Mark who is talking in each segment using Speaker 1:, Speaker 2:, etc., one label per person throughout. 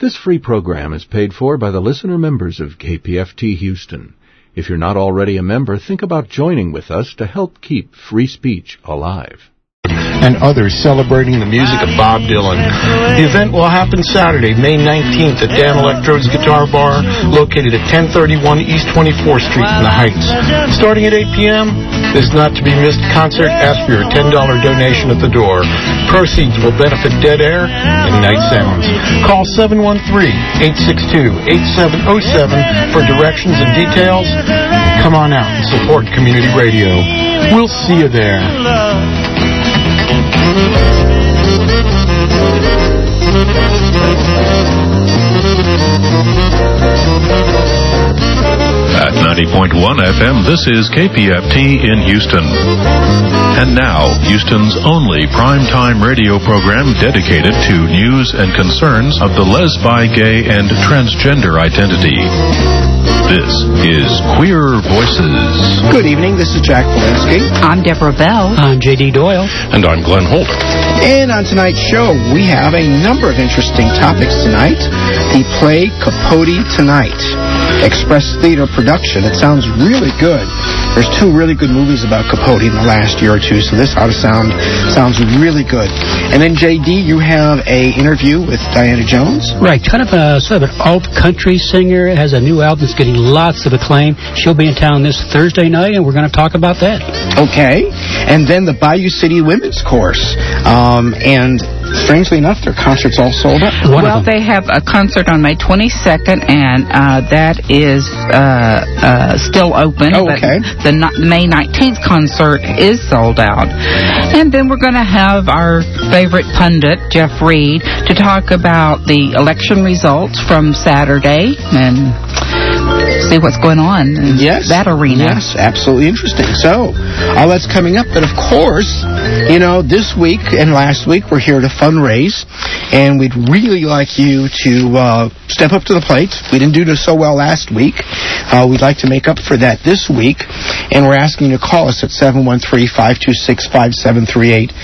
Speaker 1: This free program is paid for by the listener members of KPFT Houston. If you're not already a member, think about joining with us to help keep free speech alive.
Speaker 2: And others celebrating the music of Bob Dylan. The event will happen Saturday, May 19th at Dan Electrode's Guitar Bar, located at 1031 East 24th Street in the Heights. Starting at 8 p.m., this not-to-be-missed concert asks for your $10 donation at the door. Proceeds will benefit Dead Air and Night Sounds. Call 713-862-8707 for directions and details. Come on out and support community radio. We'll see you there.
Speaker 3: At 90.1 FM, this is KPFT in Houston. And now, Houston's only primetime radio program dedicated to news and concerns of the lesbi, gay, and transgender identity. This is Queer Voices.
Speaker 4: Good evening, this is Jack Walensky.
Speaker 5: I'm Deborah Bell.
Speaker 6: I'm J.D. Doyle.
Speaker 3: And I'm Glenn Holt.
Speaker 4: And on tonight's show, we have a number of interesting topics tonight. The play Capote Tonight, Express Theater production. It sounds really good. There's two really good movies about Capote in the last year or two, so this ought to sounds really good. And then, J.D., you have a interview with Diana Jones.
Speaker 6: Right, kind of a sort of an alt-country singer. Has a new album that's getting lots of acclaim. She'll be in town this Thursday night, and we're going to talk about that.
Speaker 4: Okay. And then the Bayou City Women's Chorus. And strangely enough, their concert's all sold out.
Speaker 5: Well, they have a concert on May 22nd, and that is still open.
Speaker 4: Oh, okay.
Speaker 5: But the May 19th concert is sold out. And then we're going to have our favorite pundit, Jeff Reed, to talk about the election results from Saturday and see what's going on in that arena.
Speaker 4: Yes, absolutely interesting. So, all that's coming up. But, of course, you know, this week and last week we're here to fundraise, and we'd really like you to step up to the plate. We didn't do so well last week. We'd like to make up for that this week, and we're asking you to call us at 713-526-5738,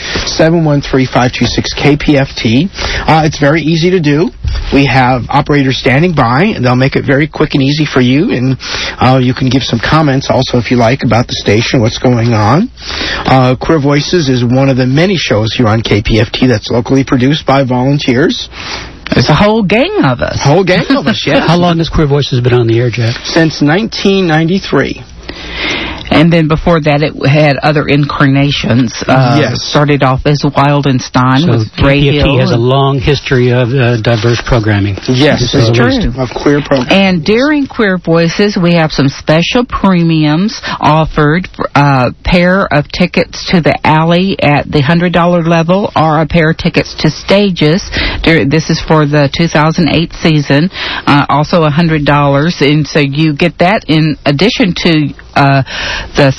Speaker 4: 713-526-KPFT. It's very easy to do. We have operators standing by, and they'll make it very quick and easy for you, and you can give some comments also, if you like, about the station, what's going on. Queer Voices is one of the many shows here on KPFT that's locally produced by volunteers.
Speaker 5: There's a whole gang of us.
Speaker 4: Whole gang of us, yes.
Speaker 6: How long has Queer Voices been on the air, Jack?
Speaker 4: Since 1993.
Speaker 5: And then before that, it had other incarnations.
Speaker 4: Yes.
Speaker 5: Started off as Wildenstein with Ray Hill.
Speaker 6: KPFT has a long history of diverse programming.
Speaker 4: Yes,
Speaker 5: this is true.
Speaker 4: Of queer programming.
Speaker 5: And during Queer Voices, we have some special premiums offered. A pair of tickets to the alley at the $100 level, or a pair of tickets to Stages. This is for the 2008 season. Also $100. And so you get that in addition to the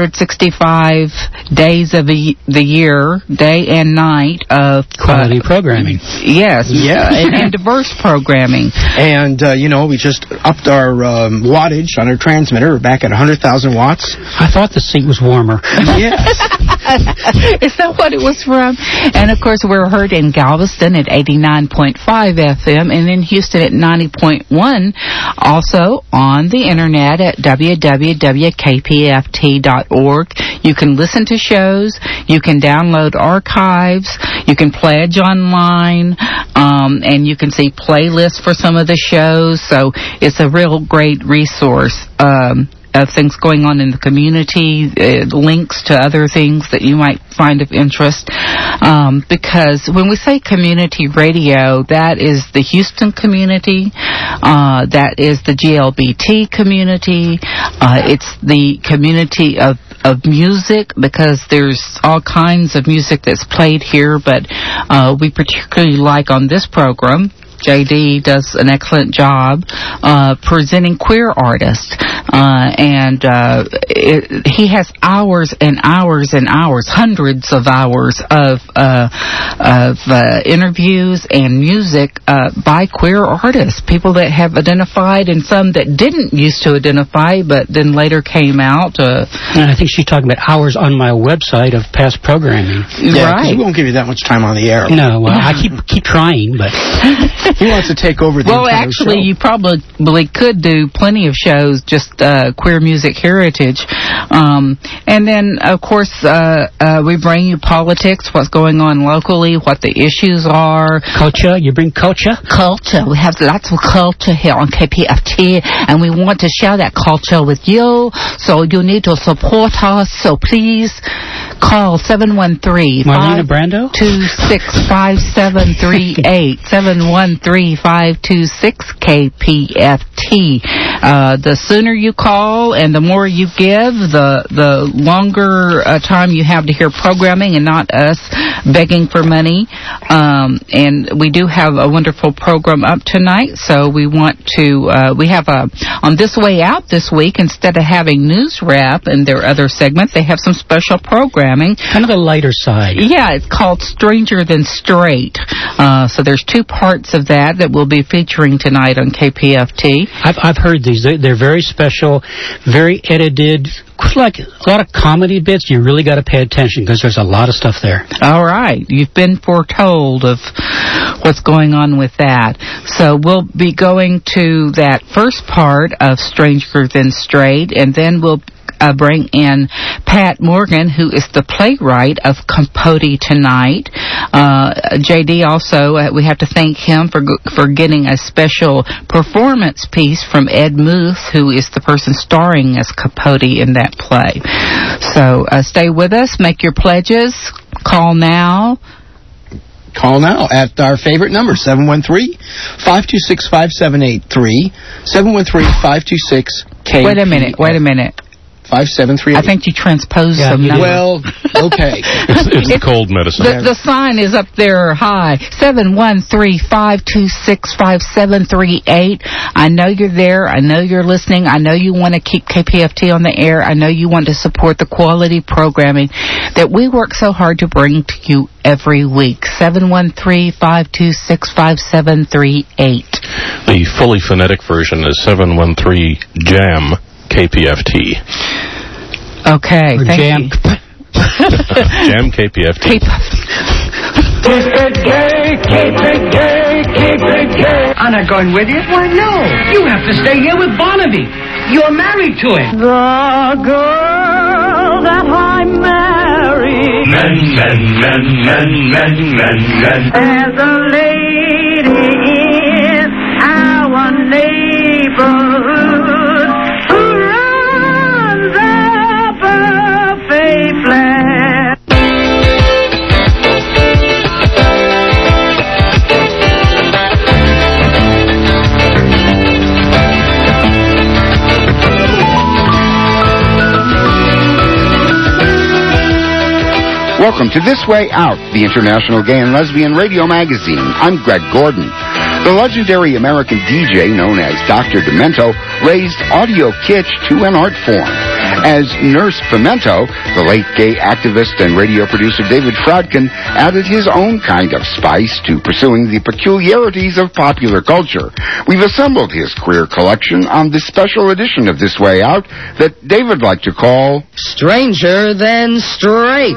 Speaker 5: 365 days of the year, day and night of
Speaker 6: quality programming.
Speaker 5: Yes, and diverse programming.
Speaker 4: And you know, we just upped our wattage on our transmitter. We're back at 100,000 watts.
Speaker 6: I thought the seat was warmer.
Speaker 4: Yes.
Speaker 5: Is that what it was from? And of course, we're heard in Galveston at 89.5 FM, and in Houston at 90.1. Also on the internet at www.kpft.org. You can listen to shows, you can download archives, you can pledge online, and you can see playlists for some of the shows. So it's a real great resource of things going on in the community, links to other things that you might find of interest. Because when we say community radio, that is the Houston community, that is the GLBT community, it's the community of music, because there's all kinds of music that's played here, but we particularly like on this program, J.D. does an excellent job presenting queer artists, and he has hours and hours and hours, hundreds of hours of interviews and music by queer artists, people that have identified and some that didn't used to identify but then later came out.
Speaker 6: And I think she's talking about hours on my website of past programming.
Speaker 4: Yeah,
Speaker 5: right.
Speaker 4: We won't give you that much time on the air.
Speaker 6: No, I keep trying, but
Speaker 4: He wants to take over the entire
Speaker 5: actually,
Speaker 4: show.
Speaker 5: you probably could do plenty of shows, just queer music heritage. And then, of course, we bring you politics, what's going on locally, what the issues are.
Speaker 6: Culture, you bring culture?
Speaker 5: Culture. We have lots of culture here on KPFT, and we want to share that culture with you, so you need to support us. So please call 713
Speaker 6: Marlena Brando?
Speaker 5: 526-5738, 713-526-KPFT. The sooner you call and the more you give, the longer time you have to hear programming and not us begging for money. And we do have a wonderful program up tonight, so we want to, we have on This Way Out this week, instead of having news wrap and their other segments, they have some special programming.
Speaker 6: Kind of the lighter side.
Speaker 5: Yeah, it's called Stranger Than Straight. So there's two parts of that we'll be featuring tonight on KPFT.
Speaker 6: I've heard these. They're very special, very edited. Like a lot of comedy bits, you really got to pay attention because there's a lot of stuff there.
Speaker 5: All right. You've been foretold of what's going on with that. So we'll be going to that first part of Stranger Than Straight, and then we'll bring in Pat Morgan, who is the playwright of Capote Tonight. JD also, we have to thank him for getting a special performance piece from Ed Muth, who is the person starring as Capote in that play. So stay with us, make your pledges, call now.
Speaker 4: Call now at our favorite number, 713-526-5783, 713-526-KPFT.
Speaker 5: Wait a minute.
Speaker 4: 5738.
Speaker 5: I think you transposed some numbers.
Speaker 4: Well, okay.
Speaker 3: It's cold medicine.
Speaker 5: The sign is up there high. 713-526-5738. I know you're there. I know you're listening. I know you want to keep KPFT on the air. I know you want to support the quality programming that we work so hard to bring to you every week. 713-526-5738.
Speaker 3: The fully phonetic version is 713-JAM KPFT.
Speaker 5: Okay,
Speaker 6: or
Speaker 5: thank
Speaker 6: jam.
Speaker 5: you.
Speaker 3: Jam KPFT.
Speaker 7: Keep it gay, keep it gay, keep it gay. I'm not going with you. Why, no. You have to stay here with Barnaby. You're married to him.
Speaker 8: The girl that I married.
Speaker 7: Men.
Speaker 8: There's a lady in our neighborhood who runs a buffet flat.
Speaker 9: Welcome to This Way Out, the International Gay and Lesbian Radio Magazine. I'm Greg Gordon. The legendary American DJ known as Dr. Demento raised audio kitsch to an art form. As Nurse Pimento, the late gay activist and radio producer David Fradkin added his own kind of spice to pursuing the peculiarities of popular culture. We've assembled his queer collection on this special edition of This Way Out that David liked to call
Speaker 10: Stranger Than Straight.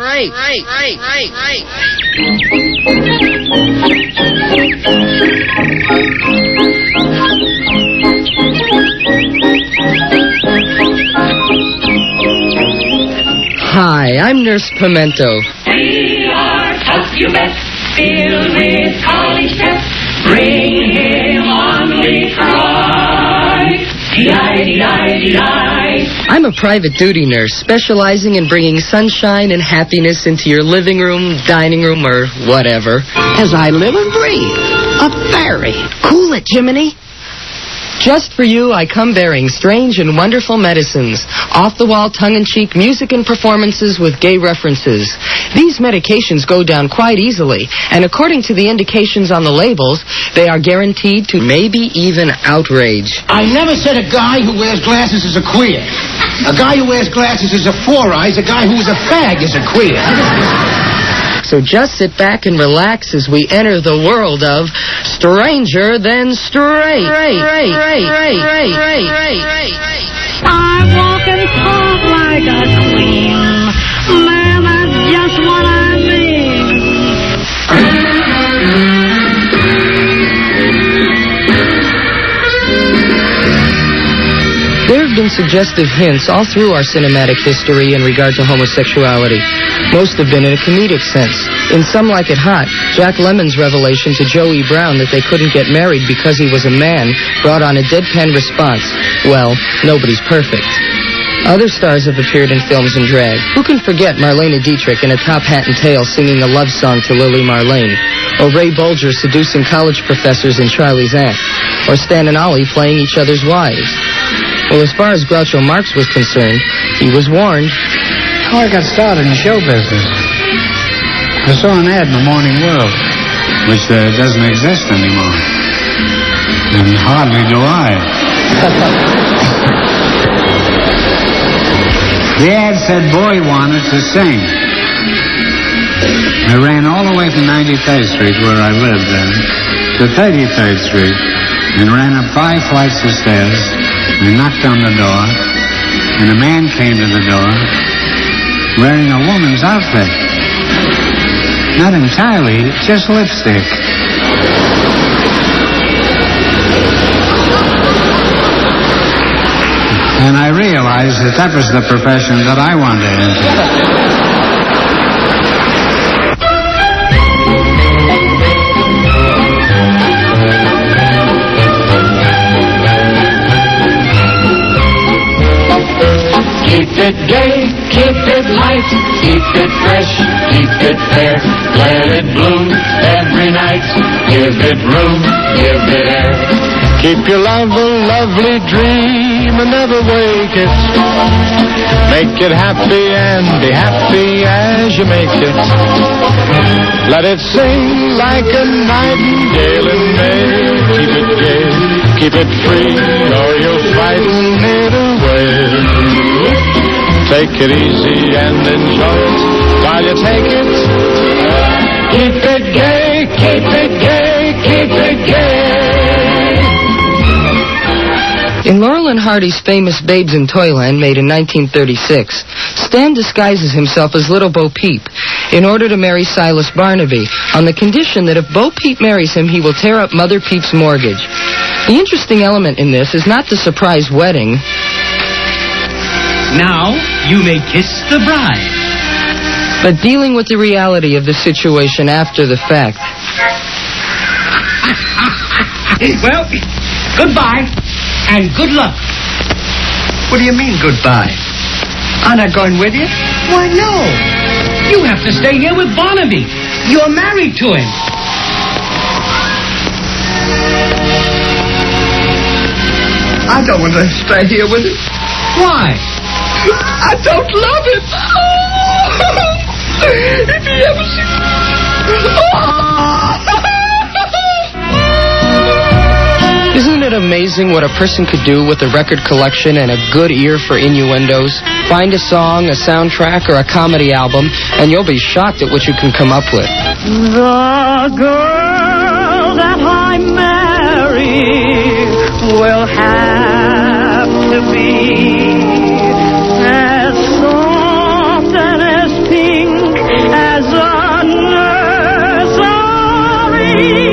Speaker 10: Hi, I'm Nurse Pimento.
Speaker 11: We are tough, you bet, filled with college steps. Bring him on, we cry. D-I-D-I-D-I.
Speaker 10: I'm a private duty nurse specializing in bringing sunshine and happiness into your living room, dining room, or whatever.
Speaker 12: As I live and breathe, a fairy. Cool it, Jiminy.
Speaker 10: Just for you, I come bearing strange and wonderful medicines, off-the-wall tongue-in-cheek music and performances with gay references. These medications go down quite easily, and according to the indications on the labels, they are guaranteed to maybe even outrage.
Speaker 12: I never said a guy who wears glasses is a queer. A guy who wears glasses is a four-eyes. A guy who is a fag is a queer.
Speaker 10: So just sit back and relax as we enter the world of Stranger Than Straight.
Speaker 8: I walk and talk like a queen. Man, that's just what I mean.
Speaker 10: and suggestive hints all through our cinematic history in regard to homosexuality. Most have been in a comedic sense. In Some Like It Hot, Jack Lemmon's revelation to Joey Brown that they couldn't get married because he was a man brought on a deadpan response. Well, nobody's perfect. Other stars have appeared in films in drag. Who can forget Marlene Dietrich in a top hat and tail singing a love song to Lily Marlene? Or Ray Bolger seducing college professors in Charlie's Aunt? Or Stan and Ollie playing each other's wives? Well, as far as Groucho Marx was concerned, he was warned.
Speaker 13: How I got started in show business. I saw an ad in the Morning World, which doesn't exist anymore. And hardly do I. The ad said boy wanted to sing. I ran all the way from 93rd Street, where I lived then, to 33rd Street, and ran up 5 flights of stairs, and knocked on the door, and a man came to the door wearing a woman's outfit. Not entirely, just lipstick. And I realized that was the profession that I wanted to enter.
Speaker 11: Keep it gay, keep it light, keep it fresh, keep it fair. Let it bloom every night. Give it room, give it air.
Speaker 14: Keep your love a lovely dream and never wake it. Make it happy and be happy as you make it. Let it sing like a nightingale in May. Keep it gay, keep it free, or you'll frighten it away. Take it easy and enjoy it while you take it. Keep it gay, keep it gay, keep it gay.
Speaker 10: In Laurel and Hardy's famous Babes in Toyland, made in 1936, Stan disguises himself as Little Bo Peep in order to marry Silas Barnaby, on the condition that if Bo Peep marries him, he will tear up Mother Peep's mortgage. The interesting element in this is not the surprise wedding.
Speaker 7: Now you may kiss the bride.
Speaker 10: But dealing with the reality of the situation after the fact.
Speaker 7: Well, goodbye. And good luck. What do you mean, goodbye? I'm not going with you? Why, no. You have to stay here with Barnaby. You're married to him.
Speaker 15: I don't want to stay here with him.
Speaker 7: Why?
Speaker 15: I don't love him. If he ever
Speaker 10: Isn't it amazing what a person could do with a record collection and a good ear for innuendos? Find a song, a soundtrack, or a comedy album, and you'll be shocked at what you can come up with.
Speaker 8: The girl that I marry will have to be as soft and as pink as a nursery.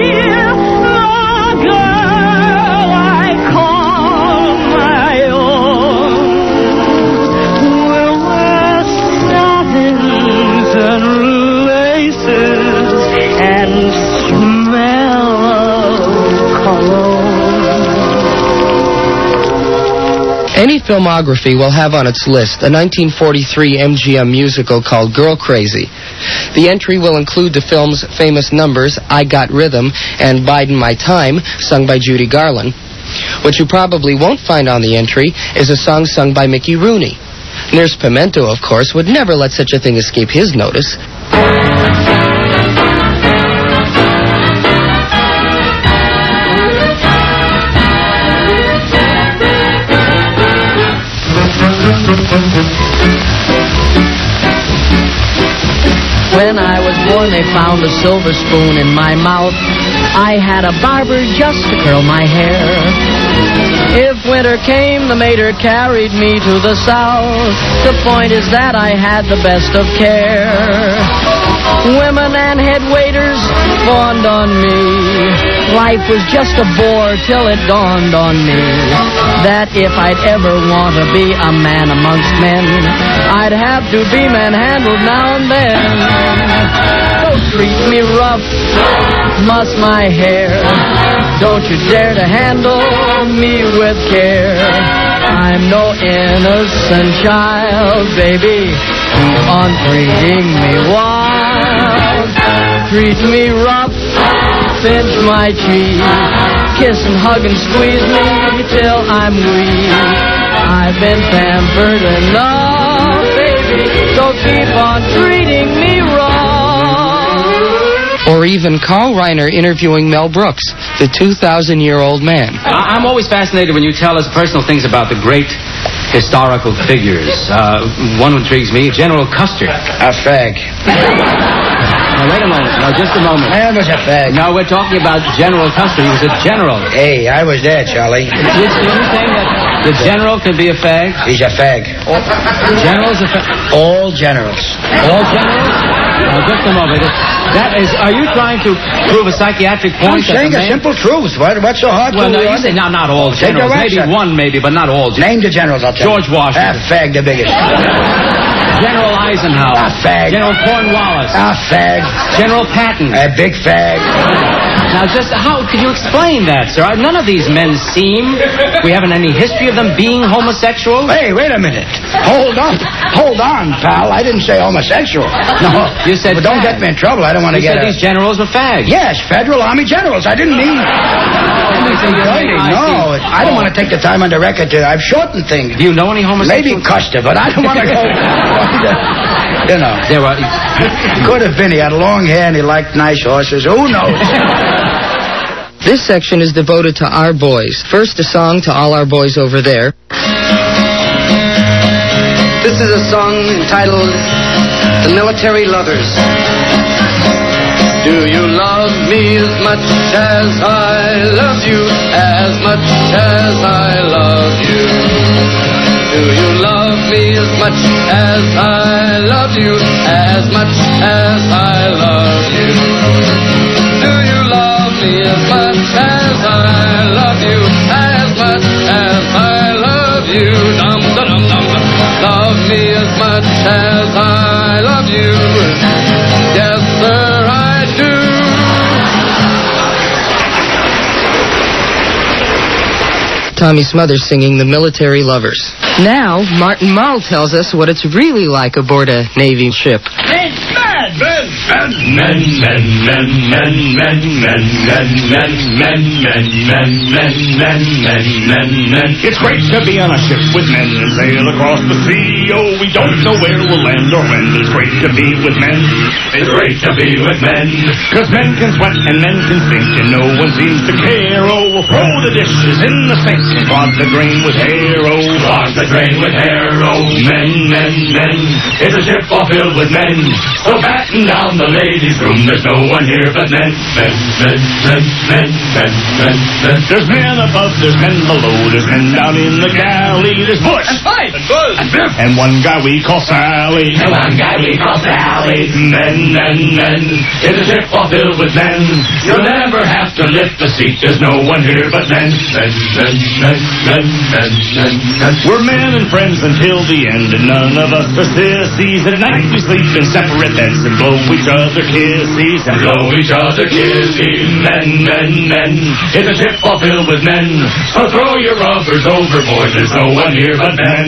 Speaker 10: Any filmography will have on its list a 1943 MGM musical called Girl Crazy. The entry will include the film's famous numbers, I Got Rhythm and Bidin' My Time, sung by Judy Garland. What you probably won't find on the entry is a song sung by Mickey Rooney. Nurse Pimento, of course, would never let such a thing escape his notice.
Speaker 16: When I was born, they found a silver spoon in my mouth. I had a barber just to curl my hair. If winter came, the mater carried me to the south. The point is that I had the best of care. Women and head waiters fawned on me. Life was just a bore till it dawned on me that if I'd ever want to be a man amongst men, I'd have to be manhandled now and then. Don't treat me rough, muss my hair. Don't you dare to handle me with care. I'm no innocent child, baby. Keep on treating me wild. Treat me rough, pinch my cheek, kiss and hug and squeeze me till I'm weak. I've been pampered enough, baby, so keep on treating me rough.
Speaker 10: Or even Carl Reiner interviewing Mel Brooks, the 2,000-year-old man.
Speaker 17: I'm always fascinated when you tell us personal things about the great historical figures. One intrigues me, General Custer.
Speaker 12: A fag.
Speaker 17: Now, wait a moment. Now, just a moment.
Speaker 12: Man was a fag.
Speaker 17: No, we're talking about General Custer. He was a general.
Speaker 12: Hey, I was there, Charlie.
Speaker 17: You're saying that the general can be a fag?
Speaker 12: He's a fag.
Speaker 17: General's a fag?
Speaker 12: All generals.
Speaker 17: All generals? Now, just a moment. That is, are you trying to prove a psychiatric point?
Speaker 12: I'm saying a simple truth. What's so hard to...
Speaker 17: Well, no, you say not all generals. Maybe one, but not all generals.
Speaker 12: Name the generals, I'll tell you.
Speaker 17: George Washington.
Speaker 12: Fag the biggest.
Speaker 17: General Eisenhower.
Speaker 12: A fag.
Speaker 17: General Cornwallis.
Speaker 12: A fag.
Speaker 17: General Patton.
Speaker 12: A big fag.
Speaker 17: Now, just how could you explain that, sir? None of these men seem... We haven't any history of them being homosexual.
Speaker 12: Hey, wait a minute. Hold on, pal. I didn't say homosexual. No.
Speaker 17: You said
Speaker 12: but don't get me in trouble. I don't want to get...
Speaker 17: You said these generals were fags.
Speaker 12: Yes, Federal Army generals. I didn't mean... No, I don't want to take the time on the record to... I've shortened things.
Speaker 17: Do you know any homosexuals?
Speaker 12: Maybe Custer, but I don't want to go... You know.
Speaker 17: There were...
Speaker 12: Could have been. He had long hair and he liked nice horses. Who knows?
Speaker 10: This section is devoted to our boys. First, a song to all our boys over there.
Speaker 18: This is a song entitled The Military Lovers. Do you love me as much as I love you, as much as I love you? Do you love me as much as I love you, as much as I love you? Do you love me as much as I love you, as much as I love you? Dum dum dum dum. Love me as much as I love you. Yes, sir, I do.
Speaker 10: Tommy Smothers singing The Military Lovers. Now, Martin Mull tells us what it's really like aboard a Navy ship.
Speaker 19: It's great to be on a ship with men and sail across the sea. Oh, we don't know where we'll land or when. It's great to be with men. It's great to be with men. 'Cause men can sweat and men can think and no one seems to care. Oh, we'll throw the dishes in the sink and clog the drain with hair. Oh, clog the drain with hair. Oh, men. It's a ship all filled with men. So batten down the ladies' room. There's no one here but men. There's men above, there's men below, there's men down in the galley. There's Bush and Fife and Buzz and Biff and one guy we call Sally. And one guy we call Sally. Men. It's a ship all filled with men. You'll never have to lift the seat. There's no one here but men. We're men and friends until the end, and none of us are sissies. At night we sleep in separate beds and blow each other kisses. And blow each other kisses. Men. It's a ship all filled with men. So throw your rubbers overboard. There's no one here but men.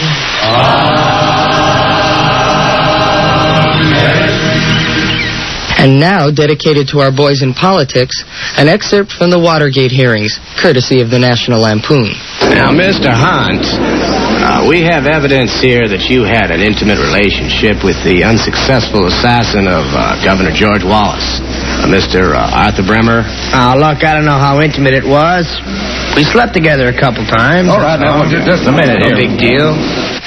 Speaker 10: And now, dedicated to our boys in politics, an excerpt from the Watergate hearings, courtesy of the National Lampoon.
Speaker 20: Now, Mr. Hunt, we have evidence here that you had an intimate relationship with the unsuccessful assassin of Governor George Wallace, Mr. Arthur Bremer.
Speaker 21: Look, I don't know how intimate it was. We slept together a couple times.
Speaker 20: All right, now, just a minute here.
Speaker 21: No big deal.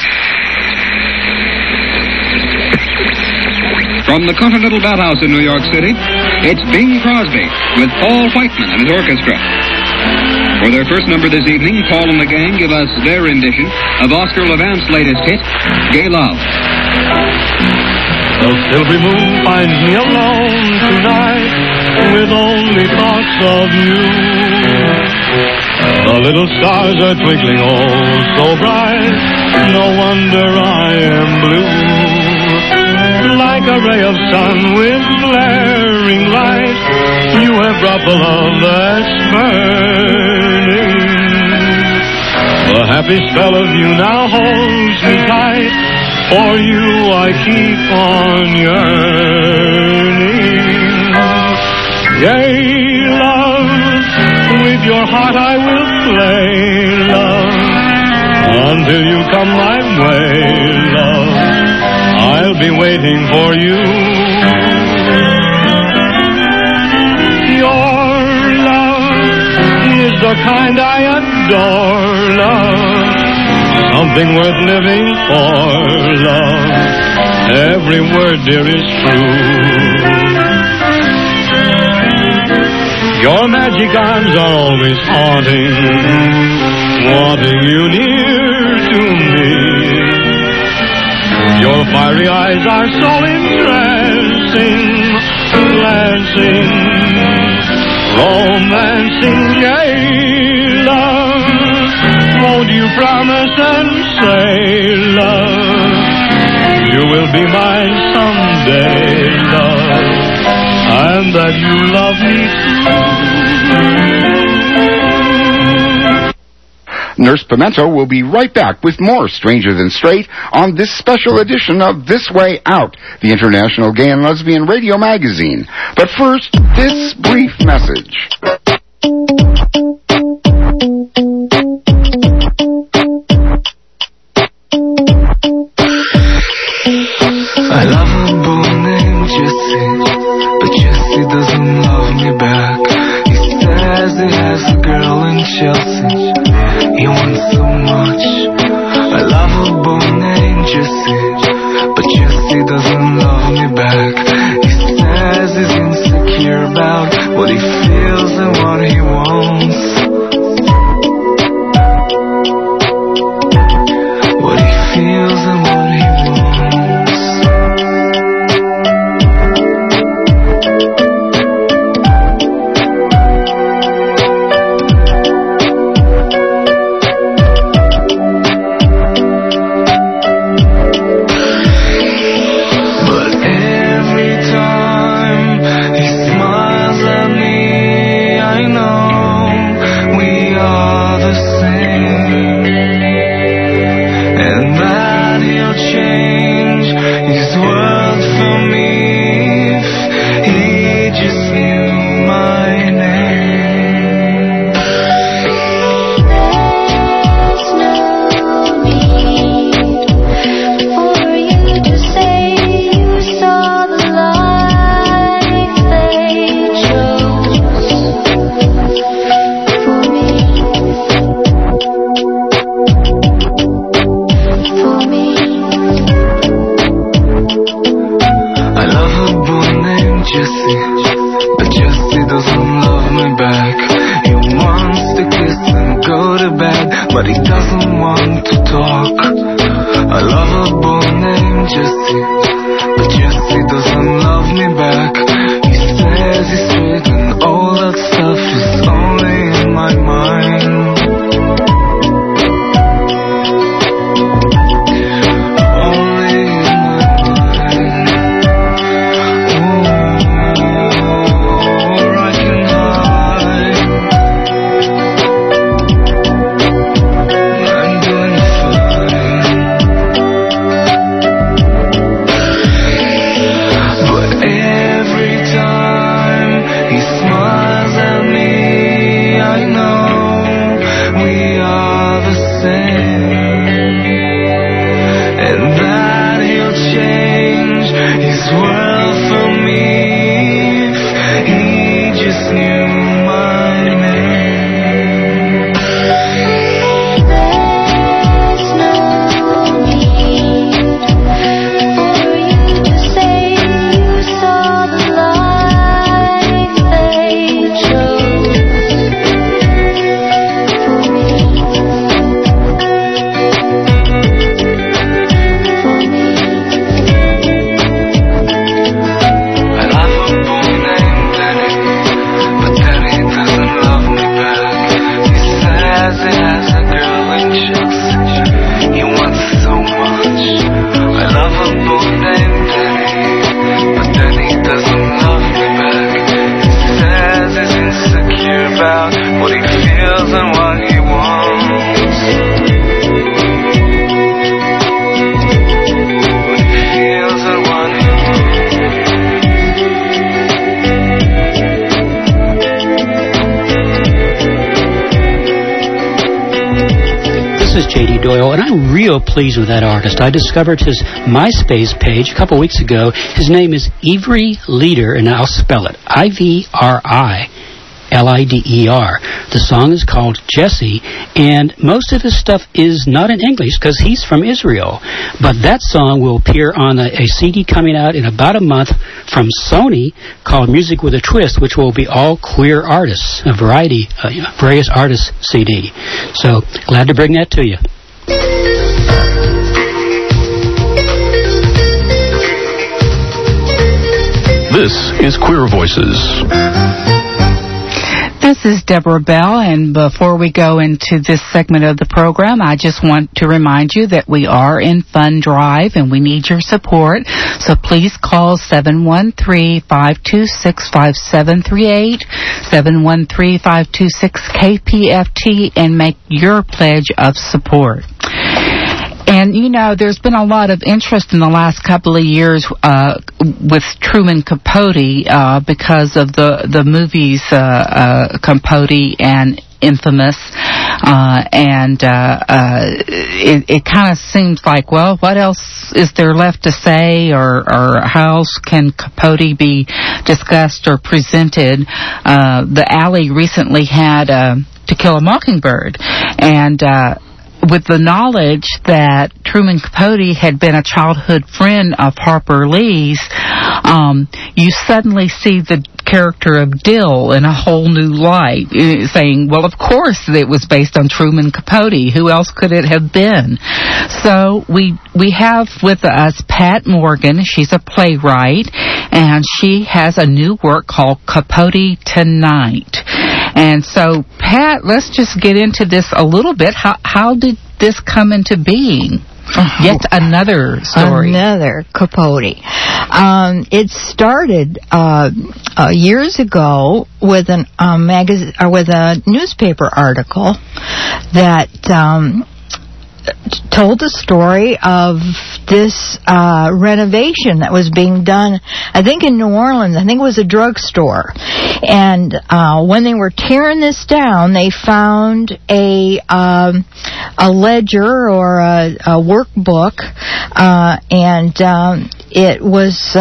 Speaker 22: From the Continental Bathhouse in New York City, it's Bing Crosby with Paul Whiteman and his orchestra. For their first number this evening, Paul and the gang give us their rendition of Oscar Levant's latest hit, Gay Love.
Speaker 1: The silvery moon finds me alone tonight with only thoughts of you. The little stars are twinkling oh so bright, no wonder I am blue. Like a ray of sun with glaring light, you have brought the love that's burning. The happy spell of you now holds me tight, for you I keep on yearning. Yea, love, with your heart I will play, love, until you come my way, love. I'll be waiting for you. Your love is the kind I adore, love, something worth living for, love. Every word, dear, is true. Your magic arms are always haunting, wanting you near to me. Your fiery eyes are so entrancing, glancing, romancing, yea, love. Won't you promise and say, love, you will be mine someday, love, and that you love me too?
Speaker 9: Nurse Pimento will be right back with more Stranger Than Straight on this special edition of This Way Out, the International Gay and Lesbian Radio Magazine. But first, this brief message.
Speaker 2: I love a boy named Jesse, but Jesse doesn't love me back. He says he has a girl in Chelsea, he wants so much. I love a boy named Jesse, but Jesse doesn't love me back. He says he's insecure about what he feels and what he wants. What he feels and what he wants. But he doesn't want to talk. I love a boy named Jesse, but Jesse doesn't love me back. He says he's straight and all that stuff is only in my mind. Fine.
Speaker 4: This is J.D. Doyle, and I'm real pleased with that artist. I discovered his MySpace page a couple weeks ago. His name is Ivry Lider, and I'll spell it, I-V-R-I-L-I-D-E-R. The song is called Jesse, and most of his stuff is not in English because he's from Israel. But that song will appear on a CD coming out in about a month from Sony called Music with a Twist, which will be all queer artists, a variety, various artists CD. So glad to bring that to you.
Speaker 3: This is Queer Voices.
Speaker 5: This is Deborah Bell, and before we go into this segment of the program, I just want to remind you that we are in Fund Drive and we need your support. So please call 713-526-5738, 713-526-KPFT, and make your pledge of support. And, you know, there's been a lot of interest in the last couple of years with Truman Capote because of the movies Capote and Infamous. It kind of seems like, well, what else is there left to say, or how else can Capote be discussed or presented? The Alley recently had To Kill a Mockingbird, and with the knowledge that Truman Capote had been a childhood friend of Harper Lee's, you suddenly see the character of Dill in a whole new light, saying, well, of course it was based on Truman Capote. Who else could it have been? So we have with us Pat Morgan. She's a playwright, and she has a new work called Capote Tonight. And so, Pat, let's just get into this a little bit. How did this come into being? Yet another story.
Speaker 6: Another Capote. It started years ago with a newspaper article that told the story of this renovation that was being done, I think in New Orleans. I think it was a drugstore. And when they were tearing this down, they found a ledger or a workbook, and it was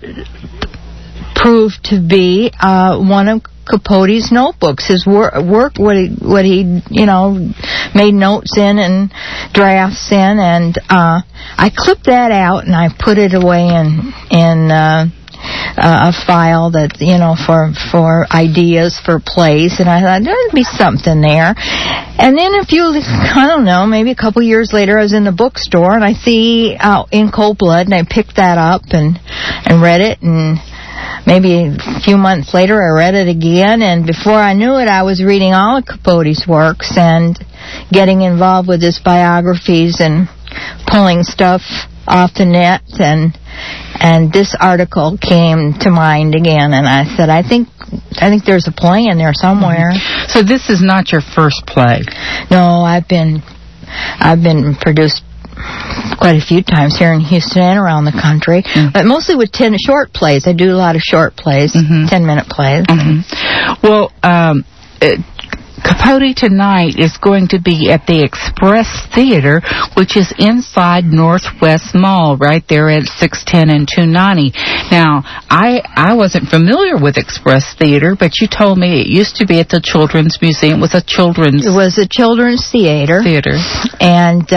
Speaker 6: proved to be one of Capote's notebooks, his work, what he made notes in and drafts in, and I clipped that out and I put it away in a file that for ideas for plays, and I thought there'd be something there. And then maybe a couple years later, I was in the bookstore and I see In Cold Blood, and I picked that up and read it, and maybe a few months later, I read it again, and before I knew it, I was reading all of Capote's works and getting involved with his biographies and pulling stuff off the net, and this article came to mind again, and I said, I think there's a play in there somewhere.
Speaker 5: Mm-hmm. So this is not your first play?
Speaker 6: No, I've been produced quite a few times here in Houston and around the country, but mostly with 10 short plays. I do a lot of short plays, 10-minute plays.
Speaker 5: Mm-hmm. Well, Capote Tonight is going to be at the Express Theater, which is inside Northwest Mall, right there at 610 and 290. Now, I wasn't familiar with Express Theater, but you told me it used to be at the Children's Museum. It was a children's
Speaker 6: theater. And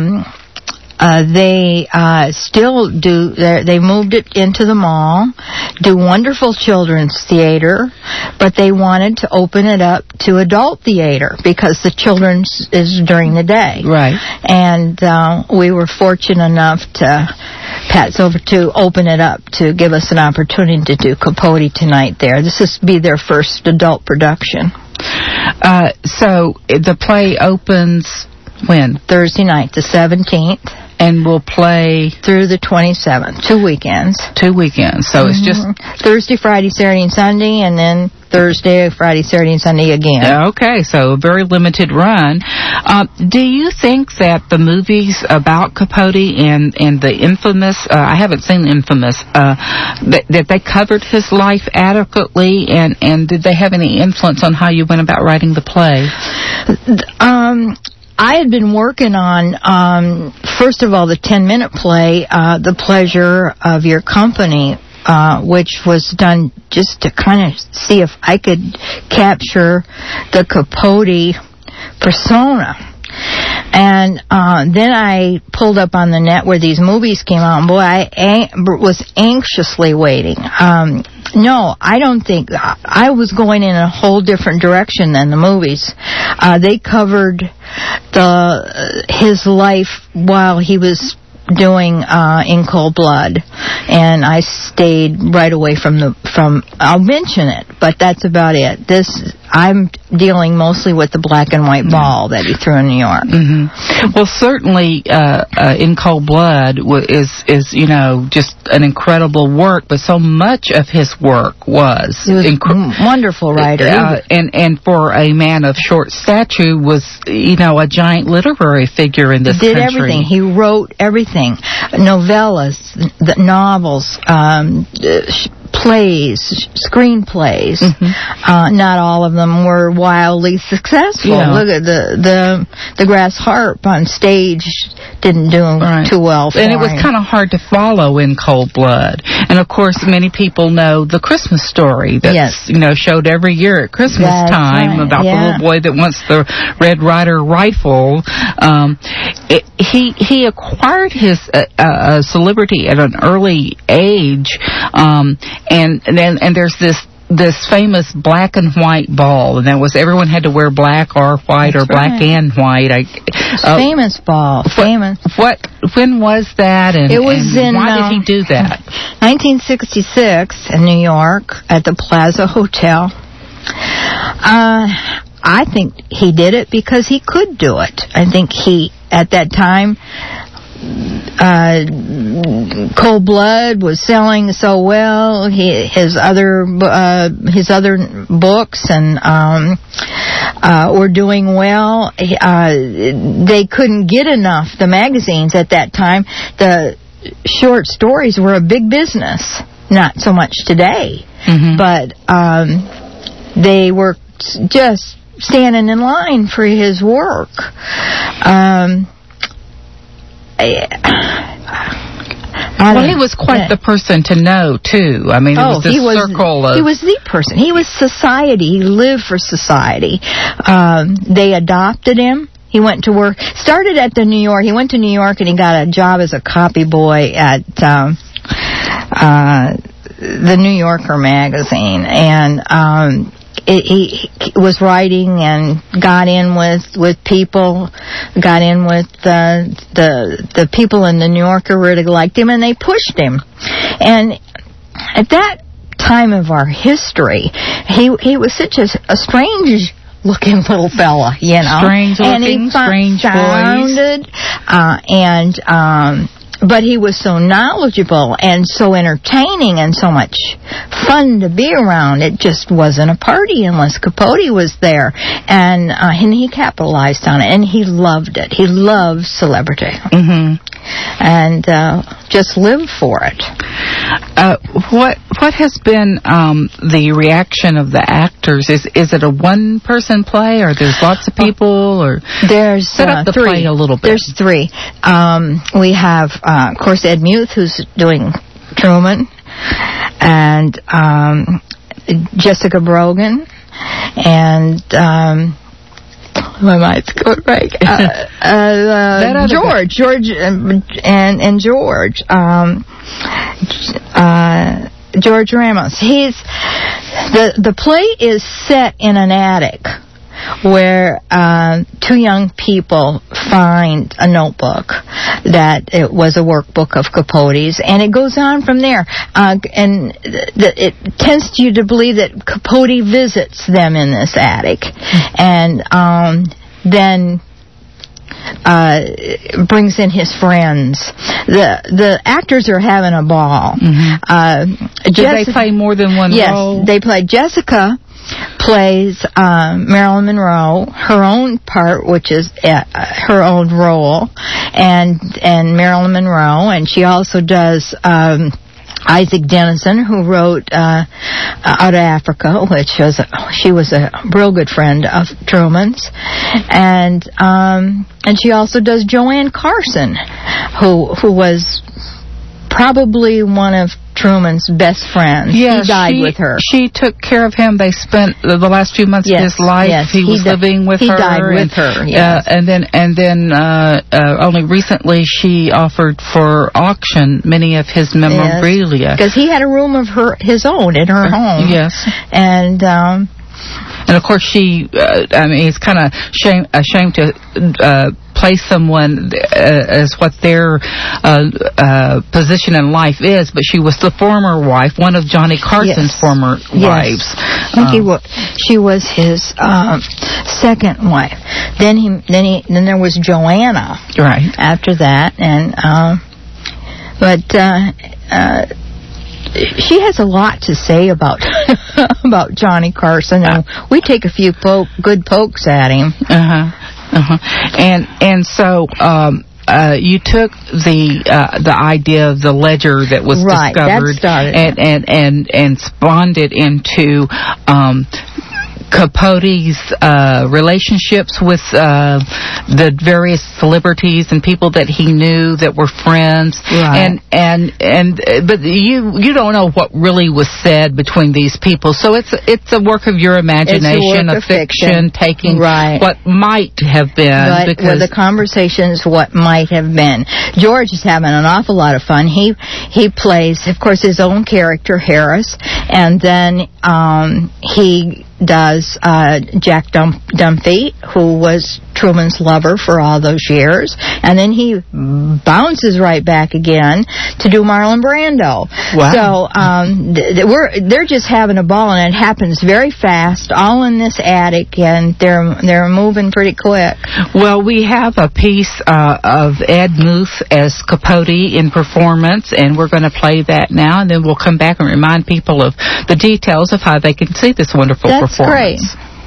Speaker 6: they still do. They moved it into the mall, do wonderful children's theater, but they wanted to open it up to adult theater because the children's is during the day.
Speaker 5: Right.
Speaker 6: And we were fortunate enough to open it up to give us an opportunity to do Capote Tonight there. This will be their first adult production.
Speaker 5: So the play opens when?
Speaker 6: Thursday night, the 17th.
Speaker 5: And we'll play
Speaker 6: through the 27th. 2 weekends.
Speaker 5: 2 weekends. So it's just
Speaker 6: Thursday, Friday, Saturday, and Sunday, and then Thursday, Friday, Saturday, and Sunday again.
Speaker 5: Okay, so a very limited run. Do you think that the movies about Capote and the Infamous, I haven't seen Infamous, that they covered his life adequately, and did they have any influence on how you went about writing the play?
Speaker 6: I had been working on, first of all, the 10-minute play, The Pleasure of Your Company, which was done just to kind of see if I could capture the Capote persona. And then I pulled up on the net where these movies came out, and boy, I was anxiously waiting. No, I don't think. I was going in a whole different direction than the movies. They covered his life while he was doing In Cold Blood, and I stayed right away from I'll mention it, but that's about it. I'm dealing mostly with the black and white ball that he threw in New York.
Speaker 5: Mm-hmm. Well, certainly In Cold Blood is just an incredible work, but so much of his work was
Speaker 6: wonderful writer,
Speaker 5: and for a man of short stature was a giant literary figure in this country.
Speaker 6: Did everything. He wrote everything, novellas, novels, plays, screenplays. Mm-hmm. Not all of them were wildly successful. Look at the Grass Harp on stage didn't do too well for him.
Speaker 5: And it was kind of hard to follow In Cold Blood. And of course, many people know The Christmas Story that's showed every year at Christmas time about the little boy that wants the Red Ryder rifle. He acquired his celebrity at an early age, and there's this famous black and white ball, and that was everyone had to wear black or white or black and white.
Speaker 6: Famous ball.
Speaker 5: When was that? And
Speaker 6: it was
Speaker 5: why did he do that?
Speaker 6: 1966 in New York at the Plaza Hotel. I think he did it because he could do it. I think at that time, Cold Blood was selling so well. His other books and were doing well. They couldn't get enough. The magazines at that time, the short stories were a big business. Not so much today, but they were just standing in line for his work.
Speaker 5: He was quite the person to know, too. I mean, it was this circle of...
Speaker 6: He was the person. He was society. He lived for society. They adopted him. He went to work. Started at the New York. He went to New York and he got a job as a copy boy at the New Yorker magazine. And he was writing and got in with people, got in with the people in the New Yorker really liked him, and they pushed him. And at that time of our history, he was such a strange looking little fella,
Speaker 5: strange looking, strange voice,
Speaker 6: but he was so knowledgeable and so entertaining and so much fun to be around. It just wasn't a party unless Capote was there. And he capitalized on it, and he loved it. He loved celebrity. Mm-hmm. And just lived for it.
Speaker 5: What has been the reaction of the actors? Is it a one-person play, or there's lots of people, or
Speaker 6: there's
Speaker 5: set up the
Speaker 6: three.
Speaker 5: Play a little bit?
Speaker 6: There's three. We have, of course, Ed Muth, who's doing Truman, and Jessica Brogan, and my mind's going right. George Ramos. The play is set in an attic where two young people find a notebook that it was a workbook of Capote's, and it goes on from there. And it tends you to believe that Capote visits them in this attic, and then brings in his friends. The actors are having a ball.
Speaker 5: Mm-hmm. Do they play more than one role?
Speaker 6: Yes, they play. Jessica plays Marilyn Monroe, her own part, which is her own role, and Marilyn Monroe, and she also does Isaac Dennison, who wrote Out of Africa, she was a real good friend of Truman's, and she also does Joanne Carson, who was probably one of Truman's best friends.
Speaker 5: Yes,
Speaker 6: he died with her.
Speaker 5: She took care of him. They spent the last few months of his life.
Speaker 6: Yes,
Speaker 5: he was living with her.
Speaker 6: He died with her. Yes.
Speaker 5: And then only recently she offered for auction many of his memorabilia.
Speaker 6: Because he had a room of his own in her home.
Speaker 5: Yes.
Speaker 6: And
Speaker 5: of course she, it's kind of ashamed to place someone as what their position in life is, but she was the former wife, one of Johnny Carson's former wives.
Speaker 6: I think she was his second wife. Then there was Joanna.
Speaker 5: Right.
Speaker 6: After that, and she has a lot to say about Johnny Carson, and we take a few good pokes at him.
Speaker 5: And so you took the idea of the ledger that was discovered and spawned it into Capote's relationships with the various celebrities and people that he knew that were friends, but you don't know what really was said between these people. So it's a work of your imagination,
Speaker 6: of
Speaker 5: fiction, taking what might have been.
Speaker 6: Because the conversations, what might have been. George is having an awful lot of fun. He plays, of course, his own character Harris, and then he does Jack Dunphy, who was Truman's lover for all those years, and then he bounces right back again to do Marlon Brando.
Speaker 5: Wow.
Speaker 6: So they're just having a ball, and it happens very fast, all in this attic, and they're moving pretty quick.
Speaker 5: Well, we have a piece of Ed Muth as Capote in performance, and we're going to play that now, and then we'll come back and remind people of the details of how they can see this wonderful performance.
Speaker 6: That's great.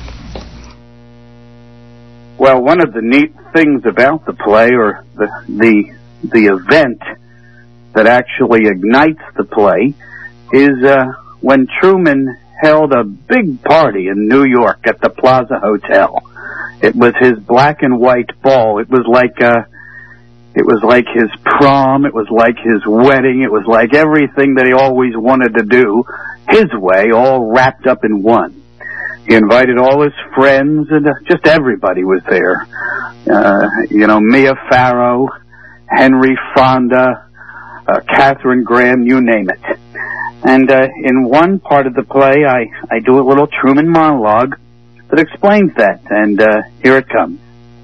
Speaker 11: Well, one of the neat things about the play, or the event that actually ignites the play, is when Truman held a big party in New York at the Plaza Hotel. It was his black and white ball. It was like his prom. It was like his wedding. It was like everything that he always wanted to do his way, all wrapped up in one. He invited all his friends, and just everybody was there. Mia Farrow, Henry Fonda, Catherine Graham, you name it. And in one part of the play, I do a little Truman monologue that explains that, and here it comes.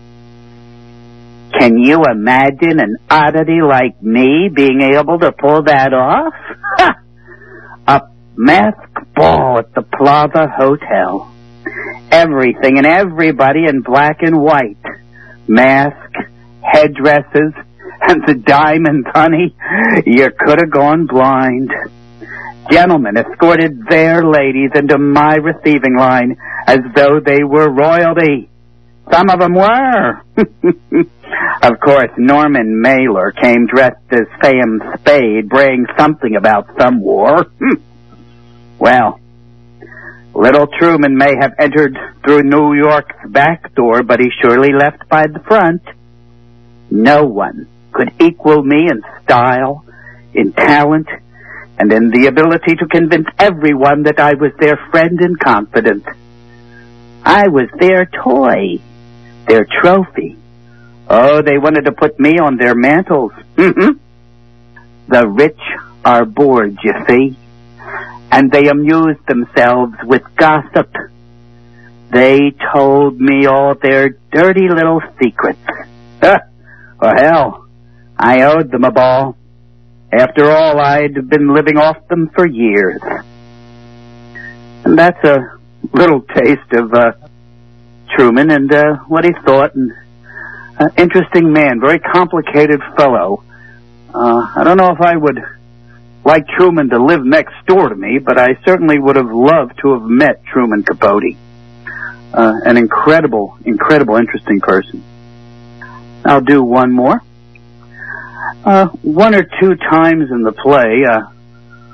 Speaker 11: Can you imagine an oddity like me being able to pull that off? A masked ball at the Plaza Hotel. Everything and everybody in black and white. Mask, headdresses, and the diamonds, honey. You could have gone blind. Gentlemen escorted their ladies into my receiving line as though they were royalty. Some of them were. Of course, Norman Mailer came dressed as Sam Spade, braying something about some war. Well, little Truman may have entered through New York's back door, but he surely left by the front. No one could equal me in style, in talent, and in the ability to convince everyone that I was their friend and confidant. I was their toy, their trophy. Oh, they wanted to put me on their mantles. The rich are bored, you see, and they amused themselves with gossip. They told me all their dirty little secrets. Well, hell, I owed them a ball. After all, I'd been living off them for years. And that's a little taste of Truman and what he thought. And interesting man, very complicated fellow. I don't know if I would like Truman to live next door to me, but I certainly would have loved to have met Truman Capote. An incredible, interesting person. I'll do one more. One or two times in the play,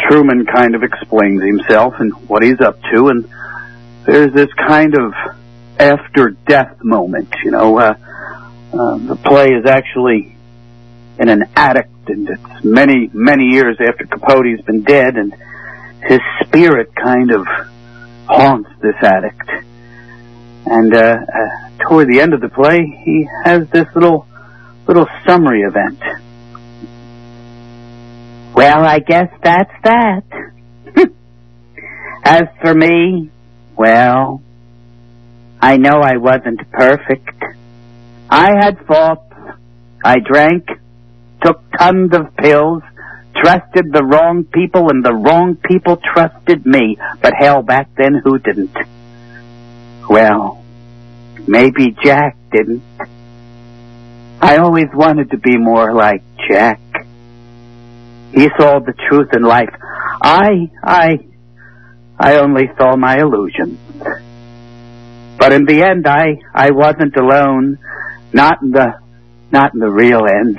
Speaker 11: Truman kind of explains himself and what he's up to, and there's this kind of after-death moment, you know. The play is actually in an attic, and it's many, many years after Capote's been dead, and his spirit kind of haunts this attic. And toward the end of the play, he has this little summary event. Well, I guess that's that. As for me, well, I know I wasn't perfect. I had faults. I drank, took tons of pills, trusted the wrong people, and the wrong people trusted me. But hell, back then, who didn't? Well, maybe Jack didn't. I always wanted to be more like Jack. He saw the truth in life. I only saw my illusions. But in the end, I wasn't alone. Not in the real end.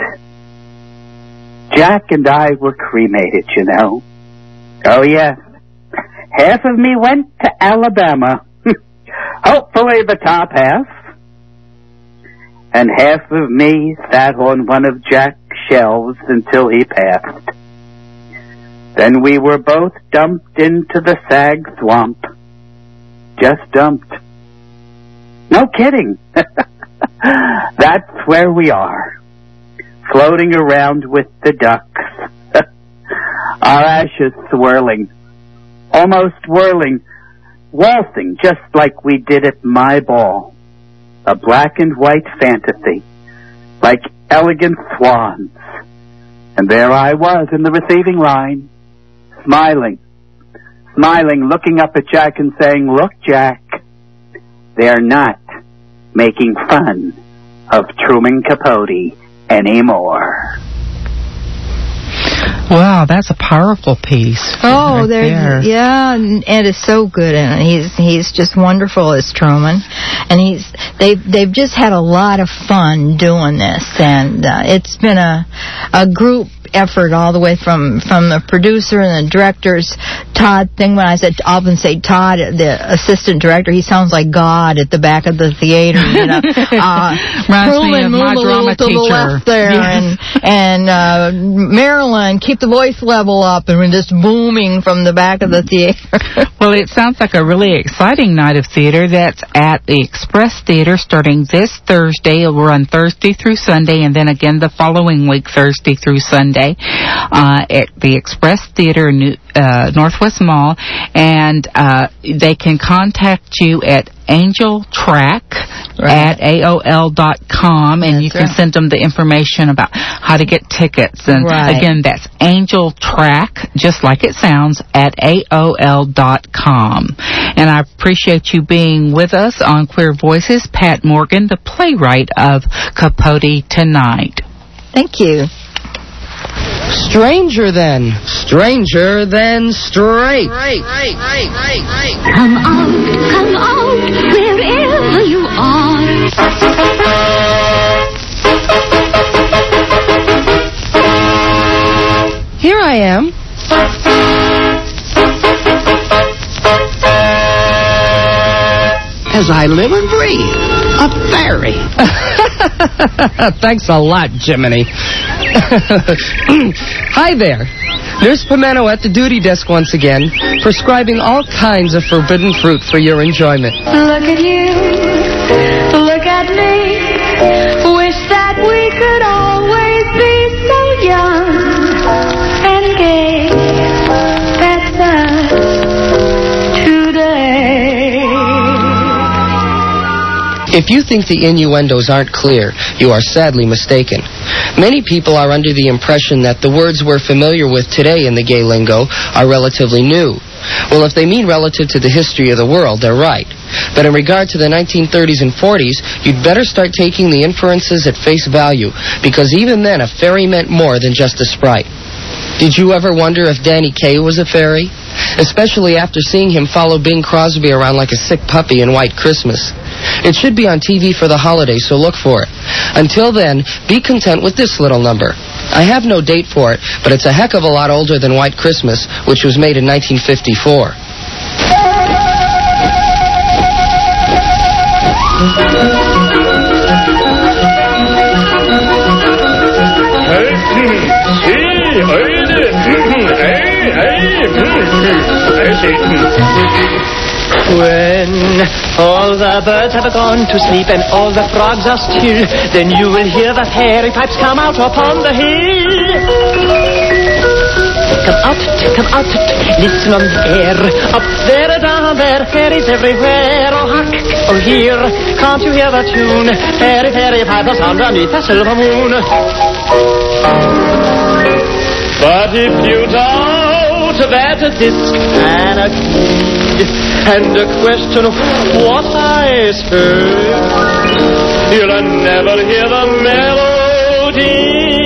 Speaker 11: Jack and I were cremated, you know. Oh, yes. Half of me went to Alabama. Hopefully the top half. And half of me sat on one of Jack's shelves until he passed. Then we were both dumped into the Sag Swamp. Just dumped. No kidding. That's where we are. Floating around with the ducks. Our ashes swirling. Almost whirling. Waltzing just like we did at my ball. A black and white fantasy. Like elegant swans. And there I was in the receiving line. Smiling, looking up at Jack and saying, "Look, Jack, they're not making fun of Truman Capote anymore."
Speaker 5: Wow, that's a powerful piece.
Speaker 6: Oh,
Speaker 5: right there.
Speaker 6: Yeah, and Ed is so good in it. He's just wonderful as Truman, and they've just had a lot of fun doing this, and it's been a group effort all the way from the producer and the directors. Todd thing, when I often say Todd, the assistant director, he sounds like God at the back of the theater, you know. Truman, move a little to the left there, yeah. and Marilyn, keep the voice level up, and we're just booming from the back of the theater.
Speaker 5: Well, it sounds like a really exciting night of theater. That's at the Express Theater starting this Thursday. It will run Thursday through Sunday, and then again the following week, Thursday through Sunday, at the Express Theater in Northwest Mall. And they can contact you at angeltrack at AOL.com, and you can send them the information about how to get tickets. And again, that's angeltrack, just like it sounds, at AOL.com. And I appreciate you being with us on Queer Voices, Pat Morgan, the playwright of Capote Tonight.
Speaker 6: Thank you.
Speaker 10: Stranger than straight.
Speaker 8: Come out, wherever you are.
Speaker 10: Here I am.
Speaker 12: As I live and breathe, a fairy.
Speaker 10: Thanks a lot, Jiminy. Hi there. Nurse Pimento at the duty desk once again, prescribing all kinds of forbidden fruit for your enjoyment.
Speaker 8: Look at you, look at me. Wish that we could always be so young and gay. That's us today.
Speaker 10: If you think the innuendos aren't clear, you are sadly mistaken. Many people are under the impression that the words we're familiar with today in the gay lingo are relatively new. Well, if they mean relative to the history of the world, they're right. But in regard to the 1930s and 40s, you'd better start taking the inferences at face value, because even then a fairy meant more than just a sprite. Did you ever wonder if Danny Kaye was a fairy? Especially after seeing him follow Bing Crosby around like a sick puppy in White Christmas. It should be on TV for the holidays, so look for it. Until then, be content with this little number. I have no date for it, but it's a heck of a lot older than White Christmas, which was made in 1954.
Speaker 13: When all the birds have gone to sleep and all the frogs are still, then you will hear the fairy pipes come out upon the hill. Come out, listen on the air. Up there, down there, fairies everywhere. Oh, hark, oh, hear, can't you hear the tune? Fairy, fairy pipers underneath the silver moon. But if you doubt that this can be, and question what I say, you'll never hear the melody.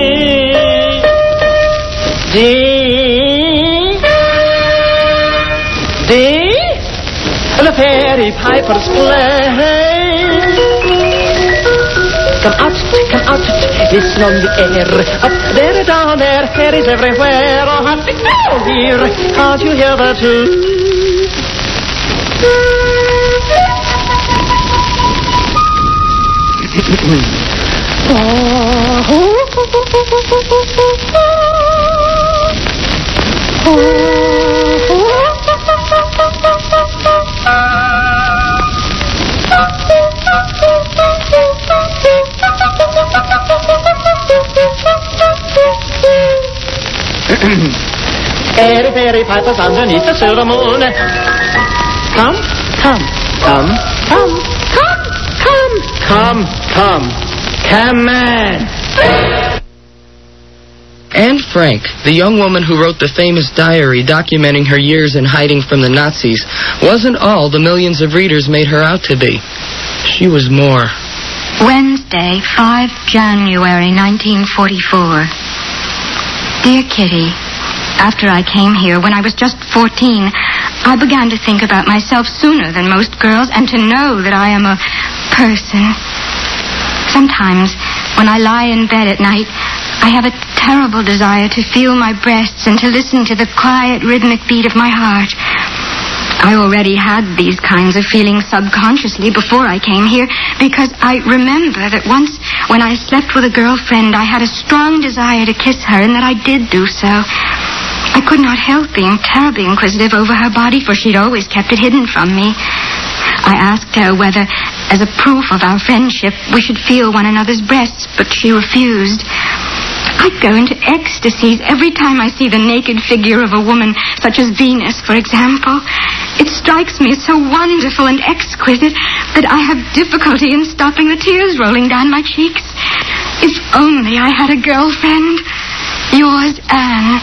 Speaker 13: The fairy pipers play. Come out, listen on the air. Up there, down there, fairies everywhere. Oh, happy now here, can't you hear the tune? Fairy, fairy pipers underneath the silver moon. Come, man.
Speaker 10: Anne Frank, the young woman who wrote the famous diary documenting her years in hiding from the Nazis, wasn't all the millions of readers made her out to be. She was more.
Speaker 14: Wednesday, 5 January 1944. Dear Kitty, after I came here, when I was just 14, I began to think about myself sooner than most girls and to know that I am a person. Sometimes, when I lie in bed at night, I have a terrible desire to feel my breasts and to listen to the quiet, rhythmic beat of my heart. I already had these kinds of feelings subconsciously before I came here, because I remember that once when I slept with a girlfriend, I had a strong desire to kiss her, and that I did do so. I could not help being terribly inquisitive over her body, for she'd always kept it hidden from me. I asked her whether, as a proof of our friendship, we should feel one another's breasts, but she refused. I go into ecstasies every time I see the naked figure of a woman, such as Venus, for example. It strikes me as so wonderful and exquisite that I have difficulty in stopping the tears rolling down my cheeks. If only I had a girlfriend. Yours, Anne.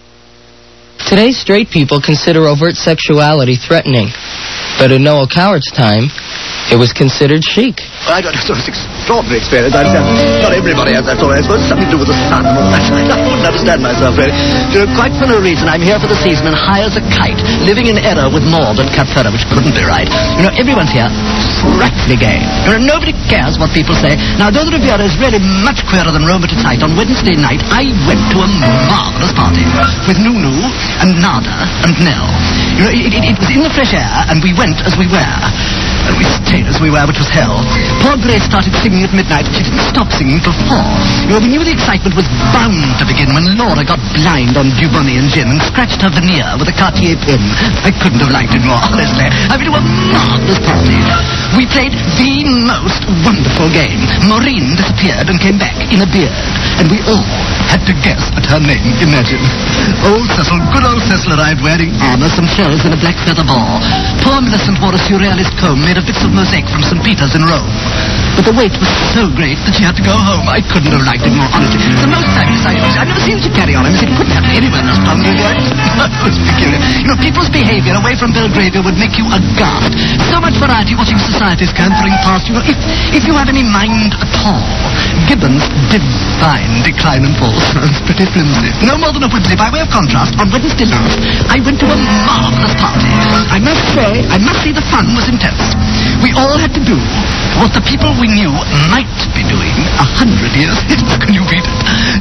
Speaker 10: Today's straight people consider overt sexuality threatening. But in Noel Coward's time, it was considered chic.
Speaker 12: I don't know, it's an extraordinary experience. I understand. Not everybody has that story. I suppose it's something to do with the sun and all that. I wouldn't understand myself, really. You know, quite for no reason, I'm here for the season and high as a kite, living in error with more than cut further, which couldn't be right. You know, everyone's here frightfully gay. You know, nobody cares what people say. Now, though the Riviera is really much queerer than Rome at its height, on Wednesday night, I went to a marvelous party with Nunu and Nada and Nell. You know, it was in the fresh air, and we went as we were. And we stayed as we were, which was hell. Poor Grace started singing at midnight, and she didn't stop singing till 4. You know, we knew the excitement was bound to begin when Laura got blind on Dubonnet and gin and scratched her veneer with a Cartier pin. I couldn't have liked it more, honestly. I mean, it was a marvelous party. We played the most wonderful game. Maureen disappeared and came back in a beard, and we all had to guess at her name. Imagine. Old Cecil, good old Cecil, arrived wearing armor, some shells, and a black feather ball. Poor Millicent wore a surrealist comb made of bits of mosaic from St. Peter's in Rome. But the wait was so great that she had to go home. I couldn't have liked it more, honestly. It's the most fabulous I've never seen to carry on. I mean, it couldn't happen anywhere else, Belgravia. It was peculiar. You know, people's behavior away from Belgravia would make you aghast. So much variety watching society scampering past you. If you have any mind at all, Gibbons' divine decline and fall sounds pretty flimsy. No more than a whimsy. By way of contrast, on Wednesday last, I went to a marvelous party. I must say the fun was intense. We all had to do what the people we knew might be doing 100 years. Can you beat it? We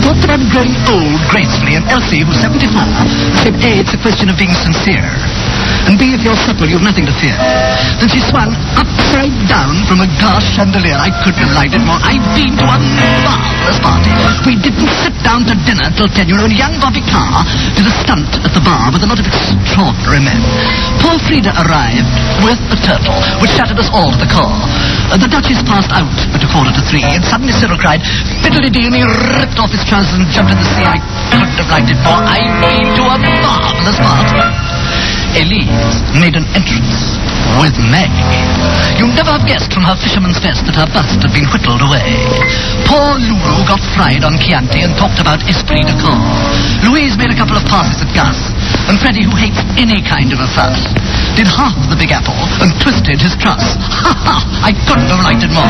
Speaker 12: talked about growing old gracefully, and Elsie, who's 74, said A, it's a question of being sincere, and B, if you're supple, you've nothing to fear. Then she swung upside down from a glass chandelier. I couldn't have liked it more. I've been to a marvelous party. We didn't sit down to dinner till 10. You know, and young Bobby Carr did a stunt at the bar with a lot of extraordinary men. Poor Frida arrived with a turtle, which shattered us all to the core. The Duchess passed out at 2:45, and suddenly Cyril cried, "Fiddle-de-dee," and he ripped off his trousers and jumped in the sea. I couldn't have liked it more. I've been to a marvelous party. Elise made an entrance with Meg. You'd never have guessed from her fisherman's vest that her bust had been whittled away. Poor Lulu got fried on Chianti and talked about esprit de corps. Louise made a couple of passes at Gus, and Freddie, who hates any kind of a fuss, did half the Big Apple and twisted his truss. Ha ha! I couldn't have liked it more.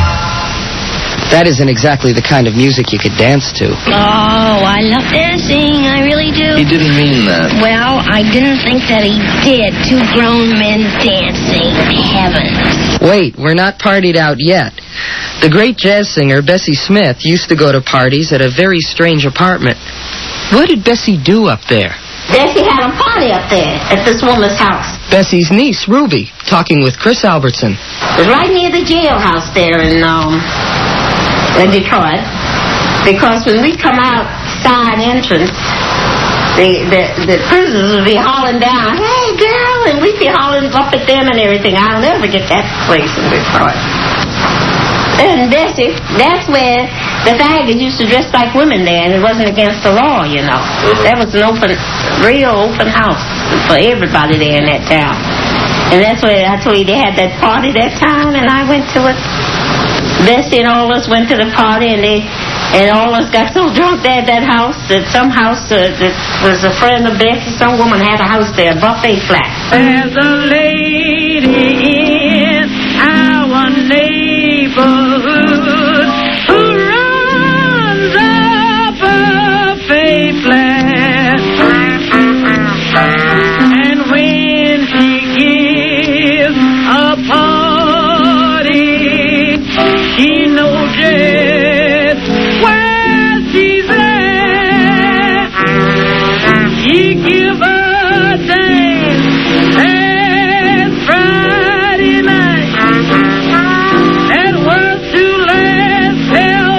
Speaker 10: That isn't exactly the kind of music you could dance to.
Speaker 7: Oh, I love dancing. I really do.
Speaker 10: He didn't mean that.
Speaker 7: Well, I didn't think that he did. Two grown men dancing. Heavens.
Speaker 10: Wait, we're not partied out yet. The great jazz singer, Bessie Smith, used to go to parties at a very strange apartment. What did Bessie do up there?
Speaker 7: Bessie had a party up there at this woman's house.
Speaker 10: Bessie's niece, Ruby, talking with Chris Albertson.
Speaker 7: It was right near the jailhouse there in Detroit, because when we come out side entrance, the prisoners would be hollering down, "Hey, girl," and we'd be hollering up at them and everything. I'll never forget that place in Detroit. And Bessie, that's where the faggots used to dress like women there, and it wasn't against the law, you know. That was an real open house for everybody there in that town. And that's where I told you they had that party that time, and I went to it. Bessie and all of us went to the party, and all of us got so drunk there at that house that some house that was a friend of Bessie, some woman had a house there, Buffet Flat.
Speaker 8: There's a lady in our neighborhood who runs a buffet flat, and when she gives a party, she knows just where she's at. She give a dance last Friday night that was to last till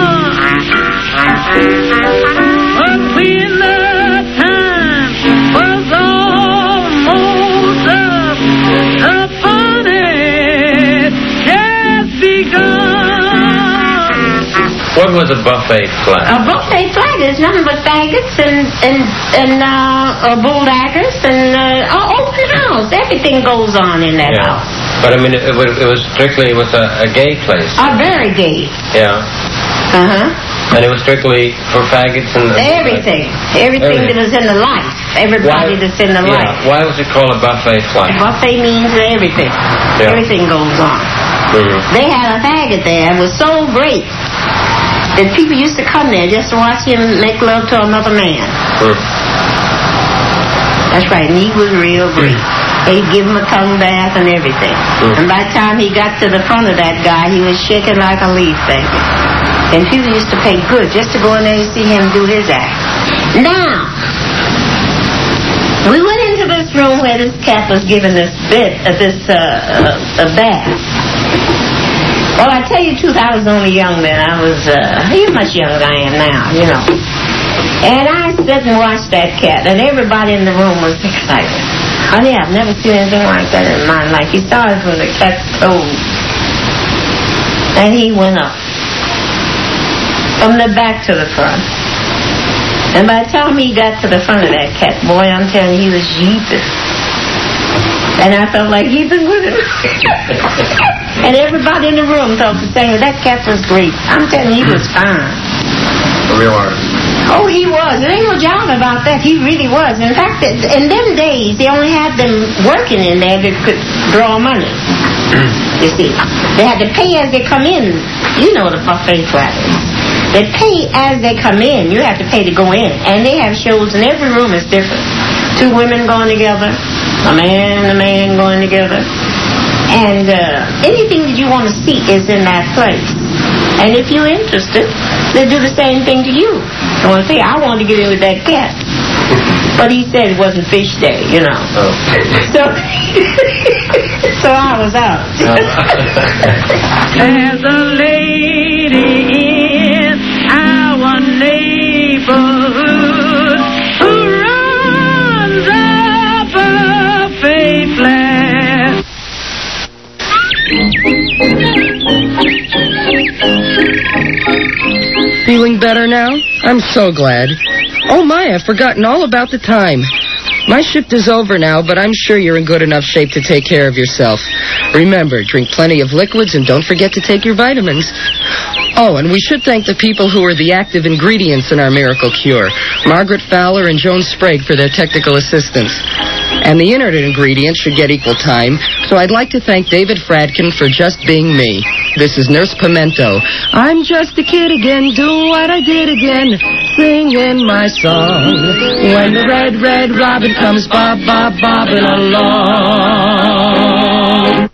Speaker 8: 1. But when the time was almost up, the fun had just begun.
Speaker 15: What was a buffet flat?
Speaker 7: A buffet flat is nothing but faggots and bulldaggers and open house. Everything goes on in that house.
Speaker 15: But I mean, it was strictly a gay place.
Speaker 7: Very gay.
Speaker 15: Yeah. And it was strictly for faggots and
Speaker 7: everything that was in the life. Everybody that's in the life.
Speaker 15: Why was it called a buffet flat?
Speaker 7: A buffet means everything.
Speaker 15: Yeah.
Speaker 7: Everything goes on.
Speaker 15: Mm-hmm.
Speaker 7: They had a faggot there. It was so great that people used to come there just to watch him make love to another man. That's right, and he was real great. They'd give him a tongue bath and everything. And by the time he got to the front of that guy, he was shaking like a leaf, baby. And people used to pay good just to go in there and see him do his act. Now, we went into this room where this cat was given this bath. Well, I tell you the truth, I was only young then. I was much younger than I am now, you know. And I sat and watched that cat, and everybody in the room was excited. Honey, I've never seen anything like that in my life. He started from the cat's toes, and he went up from the back to the front. And by the time he got to the front of that cat, boy, I'm telling you, he was yeeping. And I felt like yeeping with him. And everybody in the room thought the same. That cat was great. I'm telling you, he was fine.
Speaker 15: A real artist.
Speaker 7: Oh, he was. There ain't no doubt about that. He really was. In fact, in them days, they only had them working in there that could draw money. You see. They had to pay as they come in. You know the buffet flatters. They pay as they come in. You have to pay to go in. And they have shows, and every room is different. Two women going together. A man and a man going together. And anything that you want to see is in that place. And if you're interested, they do the same thing to you. Well, see, I wanted to get in with that cat. But he said it wasn't fish day, you know. So I was out.
Speaker 8: There's a lady in our neighborhood who runs up a faithless.
Speaker 10: Feeling better now? I'm so glad. Oh my, I've forgotten all about the time. My shift is over now, but I'm sure you're in good enough shape to take care of yourself. Remember, drink plenty of liquids and don't forget to take your vitamins. Oh, and we should thank the people who are the active ingredients in our miracle cure, Margaret Fowler and Joan Sprague, for their technical assistance. And the internet ingredients should get equal time, so I'd like to thank David Fradkin for just being me. This is Nurse Pimento. I'm just a kid again, doing what I did again, singing my song. When the red, red robin comes bob, bob, bobbing along.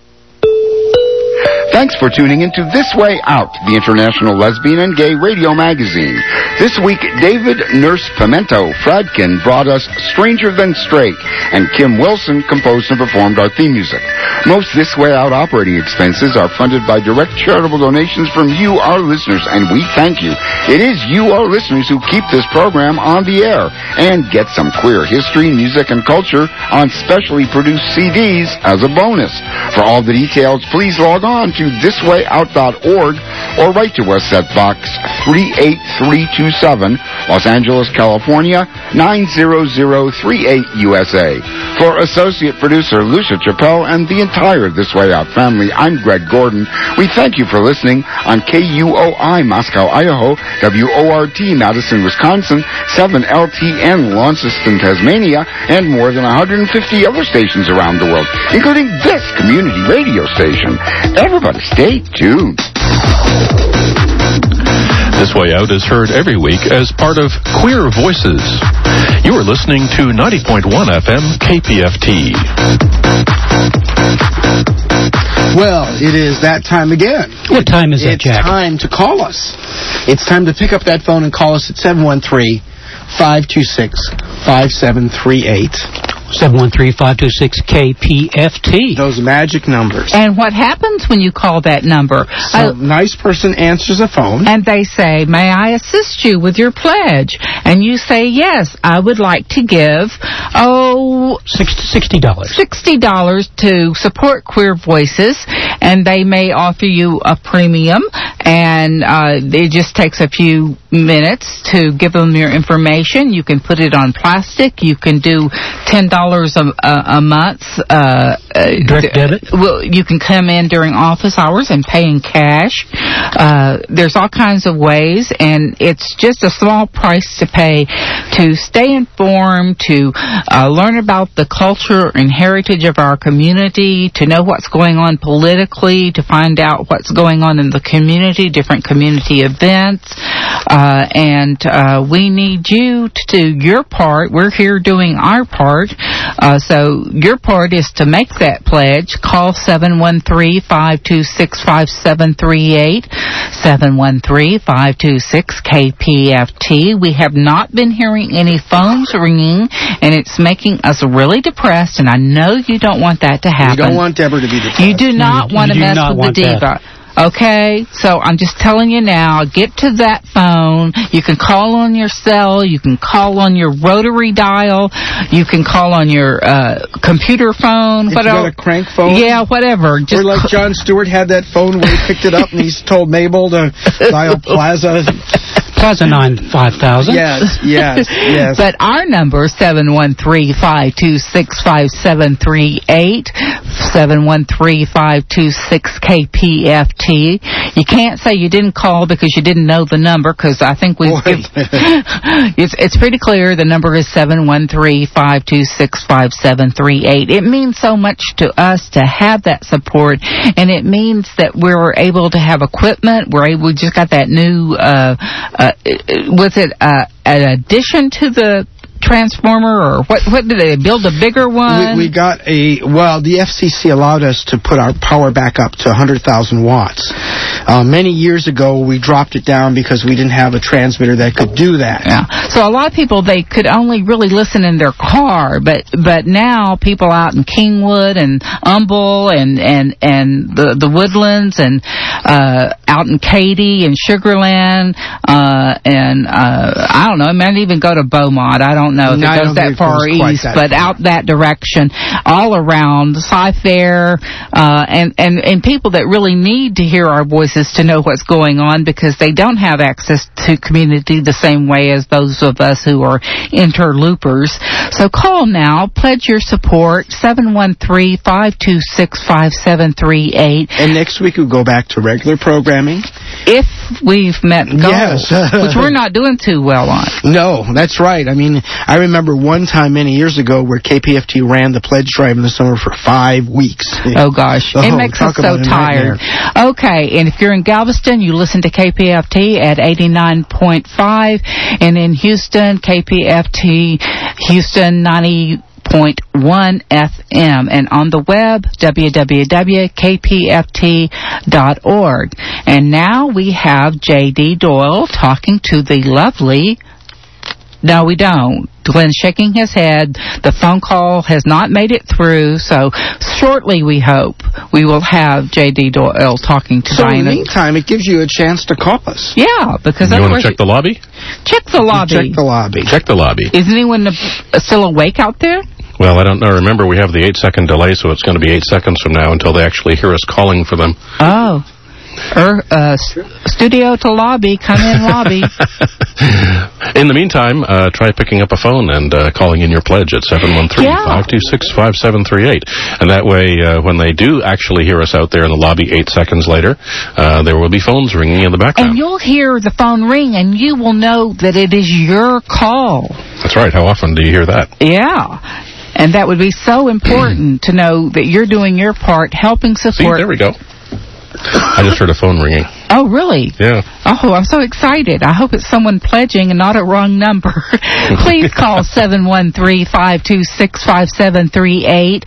Speaker 9: Thanks for tuning into This Way Out, the international lesbian and gay radio magazine. This week, David Nurse Pimento Fradkin brought us Stranger Than Straight, and Kim Wilson composed and performed our theme music. Most This Way Out operating expenses are funded by direct charitable donations from you, our listeners, and we thank you. It is you, our listeners, who keep this program on the air and get some queer history, music, and culture on specially produced CDs as a bonus. For all the details, please log on to thiswayout.org or write to us at Box 38327, Los Angeles, California, 90038 USA. For associate producer Lucia Chappelle and the entire This Way Out family, I'm Greg Gordon. We thank you for listening on KUOI Moscow, Idaho, WORT Madison, Wisconsin, 7LTN Launceston, Tasmania, and more than 150 other stations around the world, including this community radio station. Everybody stay tuned.
Speaker 3: This Way Out is heard every week as part of Queer Voices. You are listening to 90.1 FM KPFT.
Speaker 16: Well, it is that time again.
Speaker 4: What time is it, Jack?
Speaker 16: It's time to call us. It's time to pick up that phone and call us at 713-526-5738. 713-526-KPFT. Those magic numbers.
Speaker 5: And what happens when you call that number?
Speaker 16: Some nice person answers the phone.
Speaker 5: And they say, may I assist you with your pledge? And you say, yes, I would like to give, $60. $60 to support Queer Voices. And they may offer you a premium. And it just takes a few minutes to give them your information. You can put it on plastic. You can do $10 a month.
Speaker 4: Direct debit?
Speaker 5: Well, you can come in during office hours and pay in cash. There's all kinds of ways, and it's just a small price to pay to stay informed, to learn about the culture and heritage of our community, to know what's going on politically, to find out what's going on in the community, different community events. And we need you to do your part. We're here doing our part. So your part is to make that pledge. Call 713-526-5738, 713-526-KPFT. We have not been hearing any phones ringing, and it's making us really depressed, and I know you don't want that to happen.
Speaker 16: You don't want Deborah to be depressed.
Speaker 5: You do not want to mess with the diva. Okay, so I'm just telling you now, get to that phone. You can call on your cell. You can call on your rotary dial. You can call on your computer phone.
Speaker 16: If you got a crank phone?
Speaker 5: Yeah, whatever.
Speaker 16: Or like Jon Stewart had that phone where he picked it up and he's told Mabel to dial Plaza.
Speaker 4: Plaza 5000.
Speaker 16: Yes.
Speaker 5: But our number, 713-526-5738, 713-526-KPFT. You can't say you didn't call because you didn't know the number, because I think it's pretty clear. The number is 713-526-5738. It means so much to us to have that support, and it means that we're able to have equipment. We just got that new, was it an addition to the transformer, or what did they build, a bigger one?
Speaker 16: We got the FCC allowed us to put our power back up to 100,000 watts. Many years ago, we dropped it down because we didn't have a transmitter that could do that.
Speaker 5: Yeah. So a lot of people, they could only really listen in their car, but now people out in Kingwood and Humble and the Woodlands and out in Katy and Sugarland and I don't know, it might even go to Beaumont. I don't know if it goes that far east, but out that direction, all around Cy-Fair, and people that really need to hear our voices to know what's going on, because they don't have access to community the same way as those of us who are interloopers. So call now, pledge your support, 713-526-5738.
Speaker 16: And next week we'll go back to regular programming.
Speaker 5: If we've met goals,
Speaker 16: yes.
Speaker 5: Which we're not doing too well on.
Speaker 16: No, that's right. I mean, I remember one time many years ago where KPFT ran the pledge drive in the summer for 5 weeks.
Speaker 5: Oh, gosh. It makes us so tired. Okay, and if you're in Galveston, you listen to KPFT at 89.5, and in Houston, KPFT Houston 90.1 FM, and on the web, www.kpft.org. And now we have J.D. Doyle talking to the lovely... No, we don't. Glenn's shaking his head. The phone call has not made it through, so shortly we hope we will have J.D. Doyle talking to Diana.
Speaker 16: So in the meantime, it gives you a chance to call us.
Speaker 5: Yeah, because
Speaker 3: you want to check the lobby?
Speaker 5: Check the lobby.
Speaker 16: Check the lobby.
Speaker 3: Check the lobby.
Speaker 5: Is anyone still awake out there?
Speaker 3: Well, I don't know. Remember, we have the 8-second delay, so it's going to be 8 seconds from now until they actually hear us calling for them.
Speaker 5: Oh. Studio to lobby, come in lobby.
Speaker 3: In the meantime, try picking up a phone and calling in your pledge at 713-526-5738. And that way, when they do actually hear us out there in the lobby 8 seconds later, there will be phones ringing in the background.
Speaker 5: And you'll hear the phone ring, and you will know that it is your call.
Speaker 3: That's right. How often do you hear that?
Speaker 5: Yeah. And that would be so important to know that you're doing your part, helping support.
Speaker 3: See, there we go. I just heard a phone ringing.
Speaker 5: Oh, really?
Speaker 3: Yeah.
Speaker 5: Oh, I'm so excited. I hope it's someone pledging and not a wrong number. Please call 713-526-5738,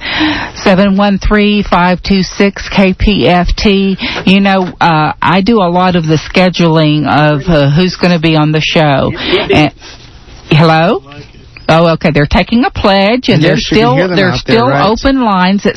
Speaker 5: 713-526-KPFT. You know, I do a lot of the scheduling of who's going to be on the show. Hello? Oh, okay. They're taking a pledge, and there's still open lines at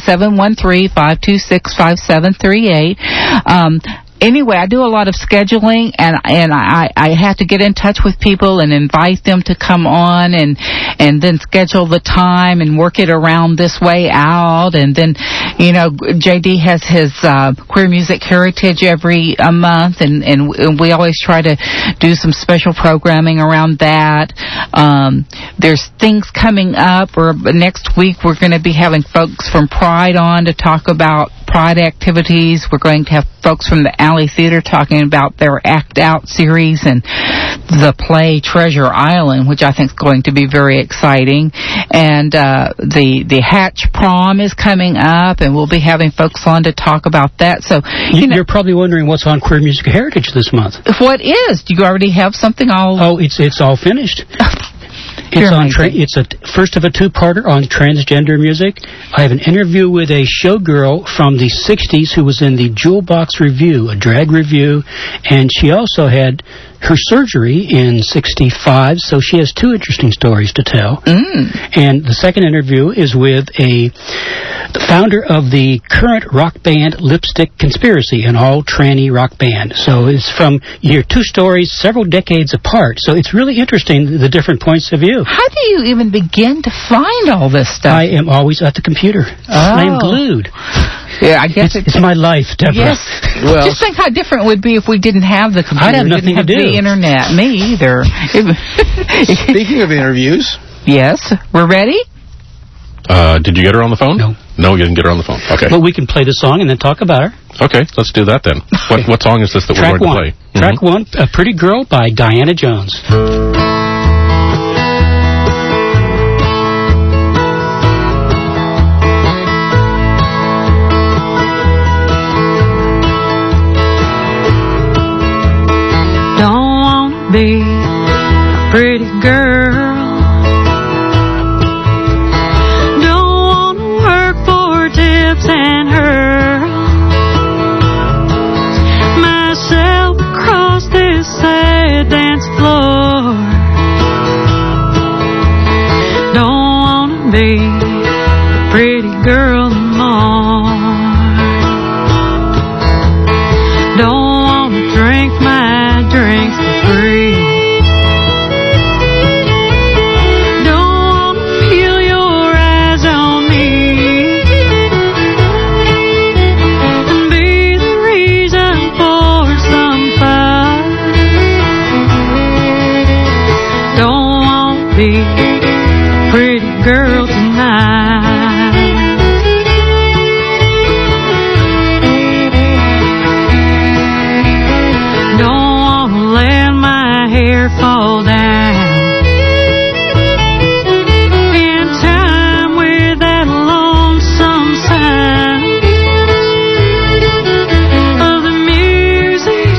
Speaker 5: 713-526-5738. Anyway, I do a lot of scheduling, and I have to get in touch with people and invite them to come on, and then schedule the time and work it around this way out. And then, you know, JD has his Queer Music Heritage every month, and we always try to do some special programming around that. There's things coming up, or next week we're going to be having folks from Pride on to talk about Pride activities. We're going to have folks from the Alley Theater talking about their Act Out series and the play Treasure Island, which I think is going to be very exciting. And the Hatch Prom is coming up, and we'll be having folks on to talk about that. So
Speaker 4: you're probably wondering what's on Queer Music Heritage this month.
Speaker 5: What is? Do you already have something all...
Speaker 4: Oh, it's all finished. It's a first of a two-parter on transgender music. I have an interview with a showgirl from the 60s who was in the Jewel Box Review, a drag review, and she also had her surgery in 65, so she has two interesting stories to tell. And the second interview is with the founder of the current rock band Lipstick Conspiracy, an all-tranny rock band. So it's from two stories, several decades apart. So it's really interesting, the different points of view.
Speaker 5: How do you even begin to find all this stuff?
Speaker 4: I am always at the computer. I'm glued.
Speaker 5: Yeah, I guess
Speaker 4: it's my life, Deborah.
Speaker 5: Yes. Well, just think how different it would be if we didn't have the computer.
Speaker 4: I'd have nothing to do.
Speaker 5: The internet. Me either.
Speaker 16: Speaking of interviews.
Speaker 5: Yes. We're ready?
Speaker 3: Did you get her on the phone?
Speaker 4: No.
Speaker 3: No, you didn't get her on the phone. Okay.
Speaker 4: Well, we can play the song and then talk about her.
Speaker 3: Okay, let's do that then. What song is this that we're going to play?
Speaker 4: Track one, A Pretty Girl by Diana Jones.
Speaker 8: Be a pretty girl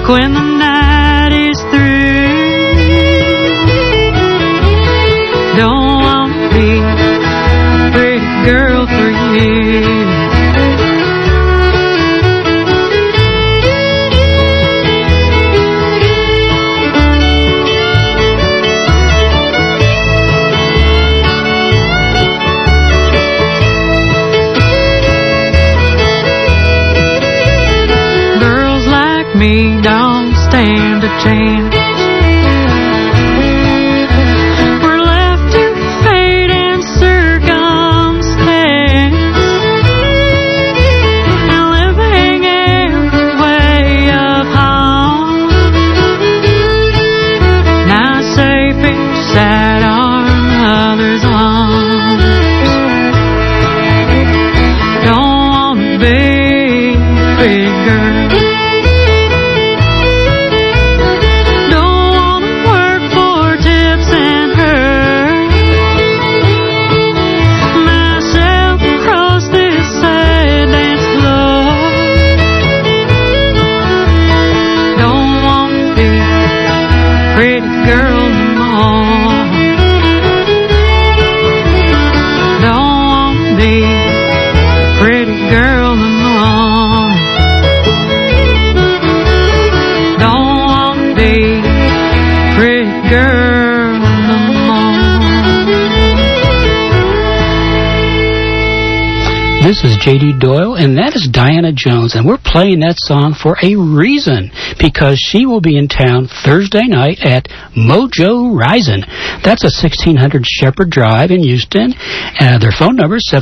Speaker 8: when the night is through. Don't want to be a pretty girl for you. Me don't stand a chance. We're left to fate and circumstance, and living every way of home. Not safe inside our mother's arms. Don't want to be a pretty girl.
Speaker 4: This is J.D. Doyle, and that is Diana Jones, and we're playing that song for a reason, because she will be in town Thursday night at Mojo Rising. That's a 1600 Shepherd Drive in Houston. Their phone number is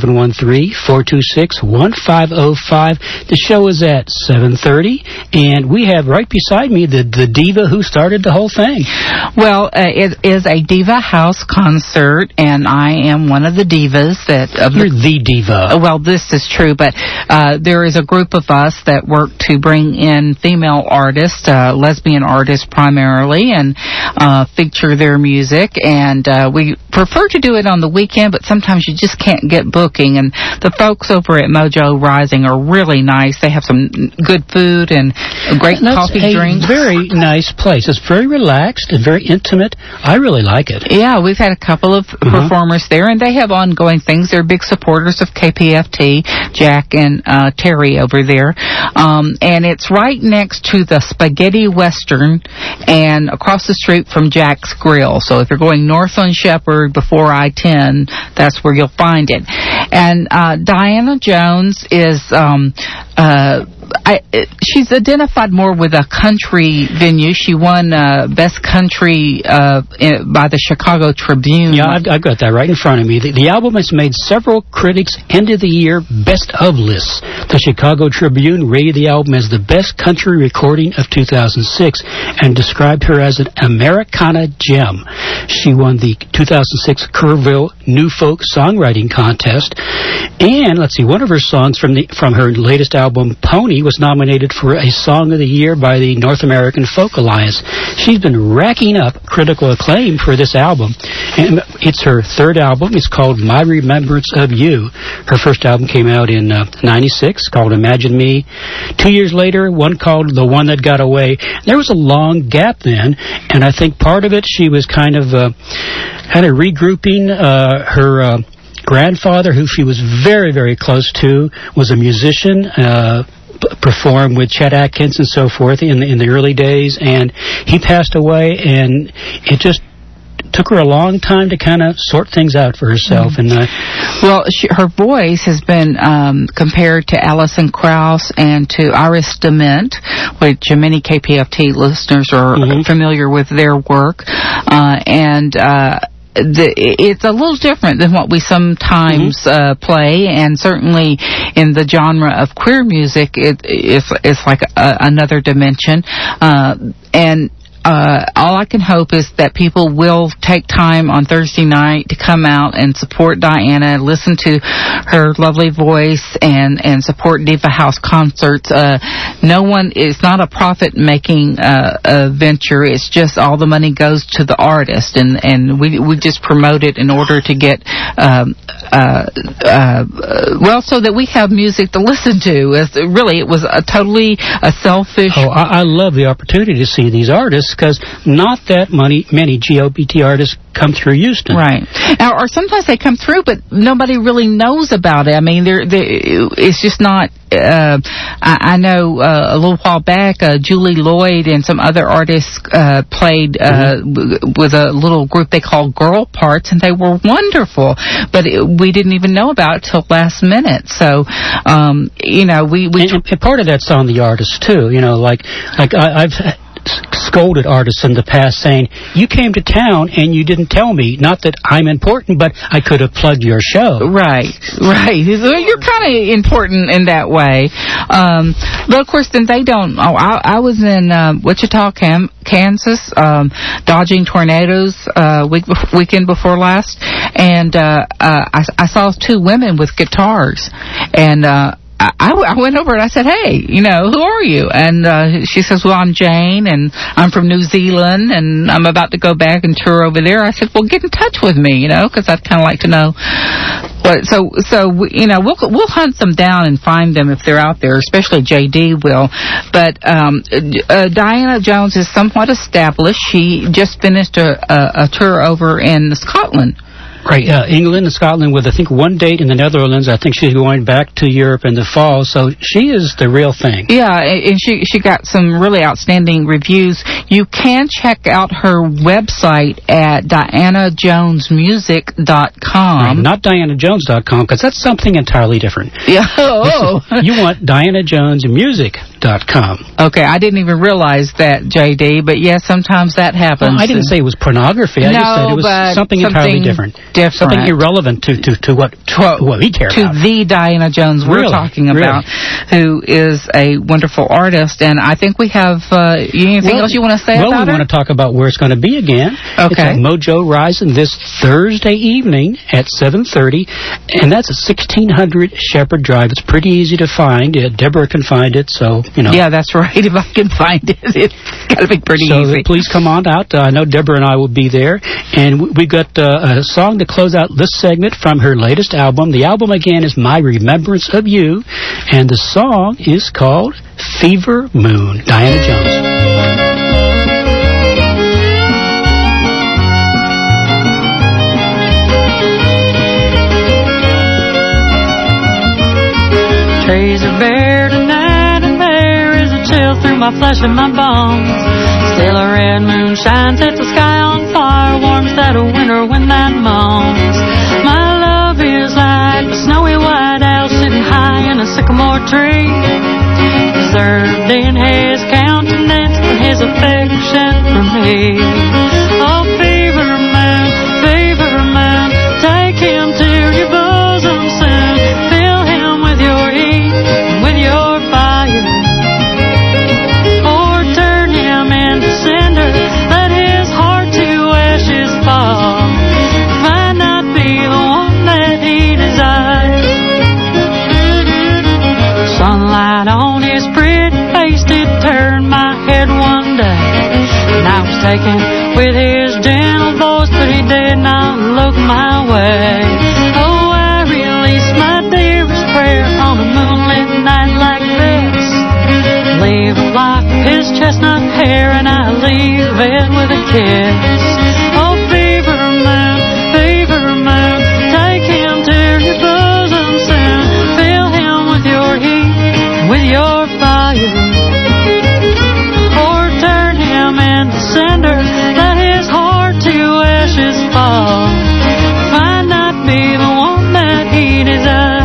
Speaker 4: 713-426-1505. The show is at 7:30, and we have right beside me the diva who started the whole thing.
Speaker 5: Well, it is a Diva House concert, and I am one of the divas that...
Speaker 4: You're the diva.
Speaker 5: Well, this is true, but there is a group of us that work to bring in female artists, lesbian artists primarily, and feature their music. And we prefer to do it on the weekend, but sometimes you just can't get booking. And the folks over at Mojo Rising are really nice. They have some good food and great coffee drinks.
Speaker 4: Very nice place. It's very relaxed and very intimate. I really like it.
Speaker 5: Yeah, we've had a couple of performers there, and they have ongoing things. They're big supporters of KPFT, Jack and Terry over there. And it's right next to the Spaghetti Western and across the street from Jack's Grill. So if you're going north on Shepherd before I-10, that's where you'll find it. And Diana Jones is... she's identified more with a country venue. She won Best Country by the Chicago Tribune.
Speaker 4: Yeah, I've got that right in front of me. The album has made several critics' end-of-the-year best-of lists. The Chicago Tribune rated the album as the best country recording of 2006 and described her as an Americana gem. She won the 2006 Kerrville New Folk Songwriting Contest. And, let's see, one of her songs from her latest album, Pony, was nominated for a Song of the Year by the North American Folk Alliance. She's been racking up critical acclaim for this album, and it's her third album. It's called My Remembrance of You. Her first album came out in 96, called Imagine Me. 2 years later, one called The One That Got Away. There was a long gap then, and I think part of it, she was kind of regrouping her grandfather, who she was very, very close to, was a musician, performed with Chet Atkins and so forth in the early days, and he passed away, and it just took her a long time to kind of sort things out for herself. And
Speaker 5: well, her voice has been compared to Alison Krauss and to Iris DeMent, which many KPFT listeners are familiar with their work, and it's a little different than what we sometimes play, and certainly in the genre of queer music, it's like another dimension. And all I can hope is that people will take time on Thursday night to come out and support Diana, listen to her lovely voice, and support Diva House concerts. No one, it's not a profit-making venture. It's just all the money goes to the artist, and we just promote it in order to get so that we have music to listen to. Really, it was totally a selfish.
Speaker 4: Oh, I love the opportunity to see these artists, because not that many GOBT artists come through Houston.
Speaker 5: Right. Or sometimes they come through, but nobody really knows about it. I mean, it's just not. I know a little while back, Julie Lloyd and some other artists played with a little group they called Girl Parts, and they were wonderful. But we didn't even know about it till last minute. So,
Speaker 4: and part of that's on the artist too. I've scolded artists in the past saying, you came to town and you didn't tell me. Not that I'm important, but I could have plugged your show.
Speaker 5: Right. You're kind of important in that way. But of course, then they don't. I was in Wichita, Kansas, dodging tornadoes weekend before last, and I saw two women with guitars, and I went over and I said, hey, who are you? And she says, well, I'm Jane, and I'm from New Zealand, and I'm about to go back and tour over there. I said, well, get in touch with me, because I'd kind of like to know. But we'll hunt them down and find them if they're out there, especially JD will. But Diana Jones is somewhat established. She just finished a tour over in Scotland.
Speaker 4: Right, England and Scotland with, I think, one date in the Netherlands. I think she's going back to Europe in the fall, so she is the real thing.
Speaker 5: Yeah, and she got some really outstanding reviews. You can check out her website at DianaJonesMusic.com.
Speaker 4: Right, not DianaJones.com, because that's something entirely different.
Speaker 5: Yeah. Oh.
Speaker 4: You want DianaJonesMusic.com.
Speaker 5: Okay, I didn't even realize that, JD, but yes, sometimes that happens.
Speaker 4: Well, I didn't say it was pornography. I just said it was something entirely different. Something irrelevant to what we care about.
Speaker 5: To the Diana Jones we're talking about, who is a wonderful artist. And I think we have anything else you want to say about it?
Speaker 4: Well, we want to talk about where it's going to be again.
Speaker 5: Okay.
Speaker 4: It's at Mojo Rising this Thursday evening at 7:30, and that's at 1600 Shepherd Drive. It's pretty easy to find. Deborah can find it, so,
Speaker 5: Yeah, that's right. If I can find it, it's got to be pretty easy.
Speaker 4: So please come on out. I know Deborah and I will be there. And we've got a song to close out this segment from her latest album. The album, again, is My Remembrance of You, and the song is called Fever Moon. Diana Jones.
Speaker 8: Trees are bare tonight, and there is a chill through my flesh and my bones. Still a red moon shines, sets the sky on fire, warms that a winter wind that moans. My love is like a snowy white owl sitting high in a sycamore tree, preserved in his countenance and his affection for me. Oh, fever moon, take him to your bosom soon. Fill him with your heat and with your fire, or turn him into cinder. Let his heart to ashes fall. Might not be the one that he desires. Sunlight on his pretty face did turn my head one day, and I was taken with his gentle voice, but he did not look my way. Oh, I released my dearest prayer on a moonlit night like this. Leave a lock of his chestnut hair, and I leave it with a kiss. Oh, fever moon, take him to your bosom soon. Fill him with your heat and with your fire, or turn him into cinder. Let his heart to ashes fall. Might not be the one that he desires.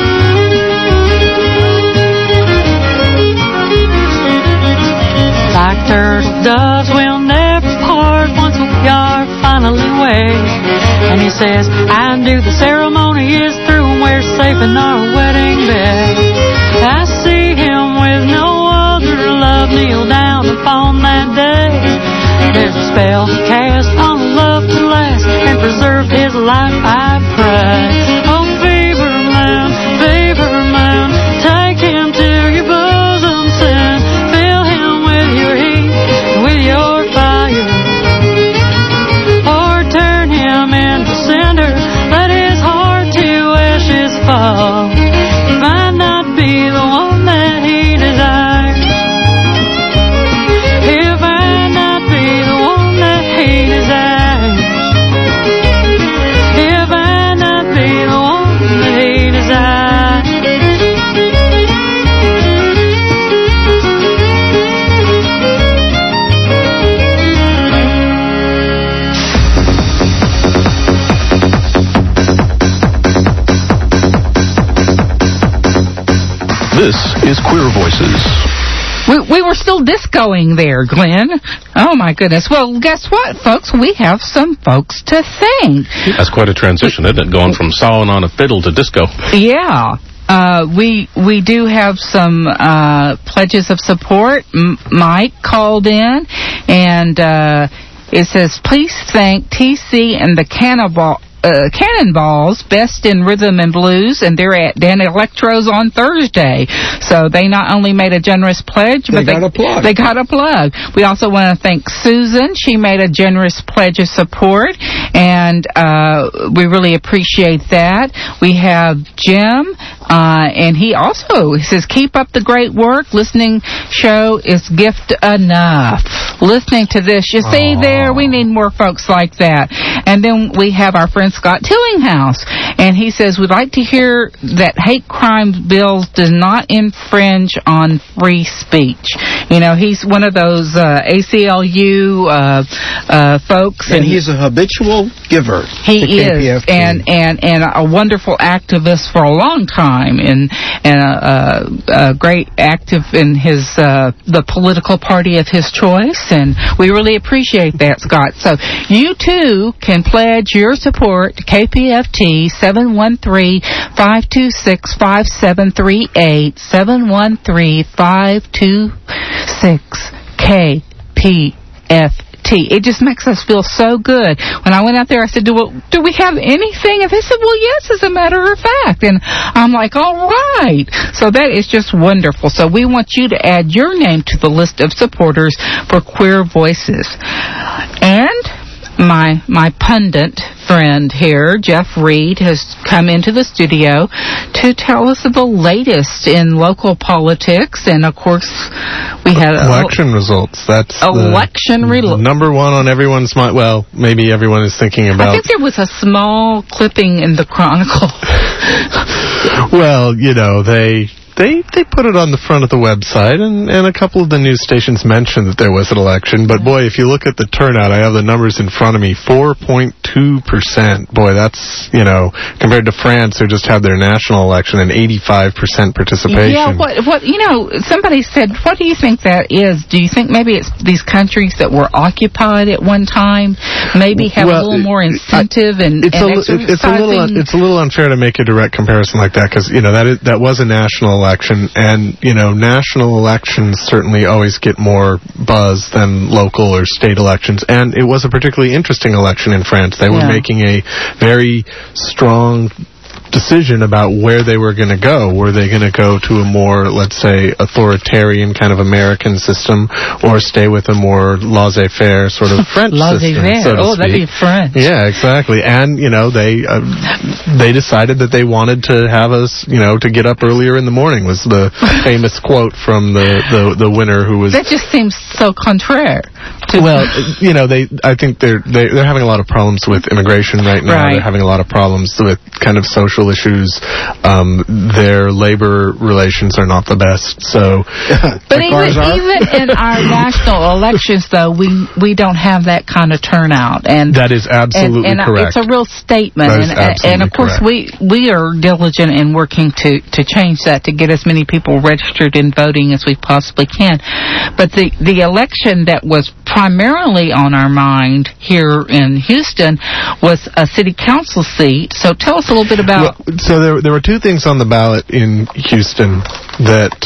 Speaker 8: Like like turtle doves, we'll never part once we are finally wed. And he says, I do the ceremony is through and we're safe in our wedding bed. I see him with no other love kneel down upon that day. There's a spell cast on love to last and preserve his life, I pray. Oh, fever man, take him to your bosom, sin. Fill him with your heat, with your fire. Or turn him into cinder, let his heart to ashes fall. He might not be the one that he desires. If I not be the one that he desires. If I not be the one that he desires.
Speaker 3: This is Queer Voices.
Speaker 5: We were still discoing there, Glenn. Oh, my goodness. Well, guess what, folks? We have some folks to thank.
Speaker 3: That's quite a transition, isn't it? Going from sawing on a fiddle to disco.
Speaker 5: Yeah. We do have some pledges of support. Mike called in, and it says, please thank TC and the Cannonballs, Best in Rhythm and Blues, and they're at Dan Electro's on Thursday. So they not only made a generous pledge, but they got a plug. We also want to thank Susan. She made a generous pledge of support, and we really appreciate that. We have Jim, and he says, keep up the great work. Listening show is gift enough. Listening to this, you see there, we need more folks like that. And then we have our friend Scott Tillinghouse, and he says, we'd like to hear that hate crime bills does not infringe on free speech. You know, he's one of those ACLU folks.
Speaker 16: And he's a habitual giver.
Speaker 5: He is, and a wonderful activist for a long time, and a great active in his the political party of his choice, and we really appreciate that, Scott. So you too can pledge your support to KPFT 713-526-5738, 713-526-KPFT. It just makes us feel so good. When I went out there, I said, do we have anything? And they said, well, yes, as a matter of fact. And I'm like, all right. So that is just wonderful. So we want you to add your name to the list of supporters for Queer Voices. And my pundit friend here, Jeff Reed, has come into the studio to tell us of the latest in local politics, and of course we had
Speaker 17: election results. That's
Speaker 5: election
Speaker 17: number one on everyone's mind. Well, maybe everyone is thinking about.
Speaker 5: I think there was a small clipping in the Chronicle.
Speaker 17: Well, you know, they put it on the front of the website, and a couple of the news stations mentioned that there was an election. But, boy, if you look at the turnout, I have the numbers in front of me, 4.2%. Boy, that's, you know, compared to France, who just had their national election, and 85% participation.
Speaker 5: Yeah, you know, somebody said, what do you think that is? Do you think maybe it's these countries that were occupied at one time maybe have a little more incentive
Speaker 17: it's a little unfair to make a direct comparison like that, because, you know, that was a national election, and, you know, national elections certainly always get more buzz than local or state elections, and it was a particularly interesting election in France. They were making a very strong decision about where they were going to go. Were they going to go to a more, let's say, authoritarian kind of American system, or stay with a more laissez-faire sort of French system?
Speaker 5: So that'd be French.
Speaker 17: Yeah, exactly. And, you know, they decided that they wanted to have us, you know, to get up earlier in the morning, was the famous quote from the winner, who was...
Speaker 5: That just seems so contraire
Speaker 17: Well, I think they're having a lot of problems with immigration right now.
Speaker 5: Right.
Speaker 17: They're having a lot of problems with kind of social issues. Their labor relations are not the best. So,
Speaker 5: but even in our national elections, though, we don't have that kind of turnout, and
Speaker 17: that is absolutely correct.
Speaker 5: It's a real statement, and of course we are diligent in working to change that, to get as many people registered and voting as we possibly can. But the election that was primarily on our mind here in Houston was a city council seat. So tell us a little bit about...
Speaker 17: So there were two things on the ballot in Houston that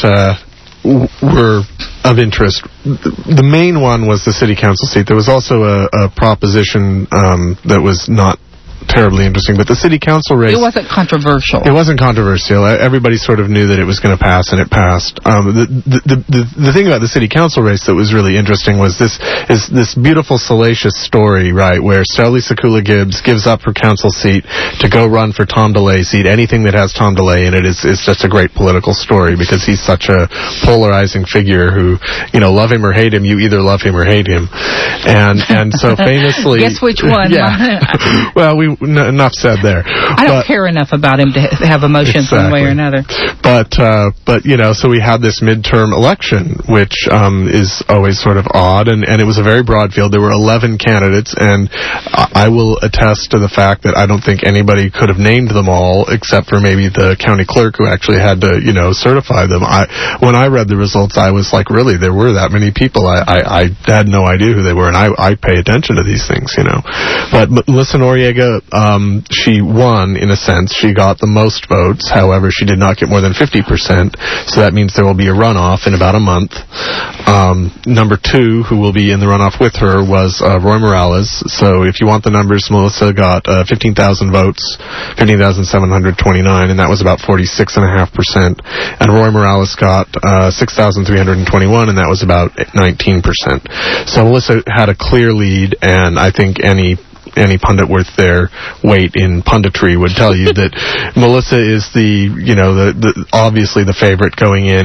Speaker 17: were of interest. The main one was the city council seat. There was also a proposition that was not terribly interesting, but the city council race...
Speaker 5: It wasn't controversial.
Speaker 17: It wasn't controversial. Everybody sort of knew that it was going to pass, and it passed. The thing about the city council race that was really interesting was this beautiful, salacious story, right, where Starlee Sekula Gibbs gives up her council seat to go run for Tom DeLay's seat. Anything that has Tom DeLay in it is just a great political story, because he's such a polarizing figure who, love him or hate him, you either love him or hate him. And so famously...
Speaker 5: Guess which one?
Speaker 17: Yeah. Well, enough said there.
Speaker 5: I don't care enough about him to have emotions one way or another.
Speaker 17: But so we had this midterm election, which is always sort of odd, and it was a very broad field. There were 11 candidates, and I will attest to the fact that I don't think anybody could have named them all, except for maybe the county clerk, who actually had to, certify them. When I read the results, I was like, really, there were that many people? I had no idea who they were, and I pay attention to these things, But Melissa Noriega, she won, in a sense. She got the most votes. However, she did not get more than 50%, so that means there will be a runoff in about a month. Number two, who will be in the runoff with her, was Roy Morales. So if you want the numbers, Melissa got 15,000 votes, 15,729, and that was about 46.5%. And Roy Morales got 6,321, and that was about 19%. So Melissa had a clear lead, and I think any pundit worth their weight in punditry would tell you that Melissa is the obviously the favorite going in.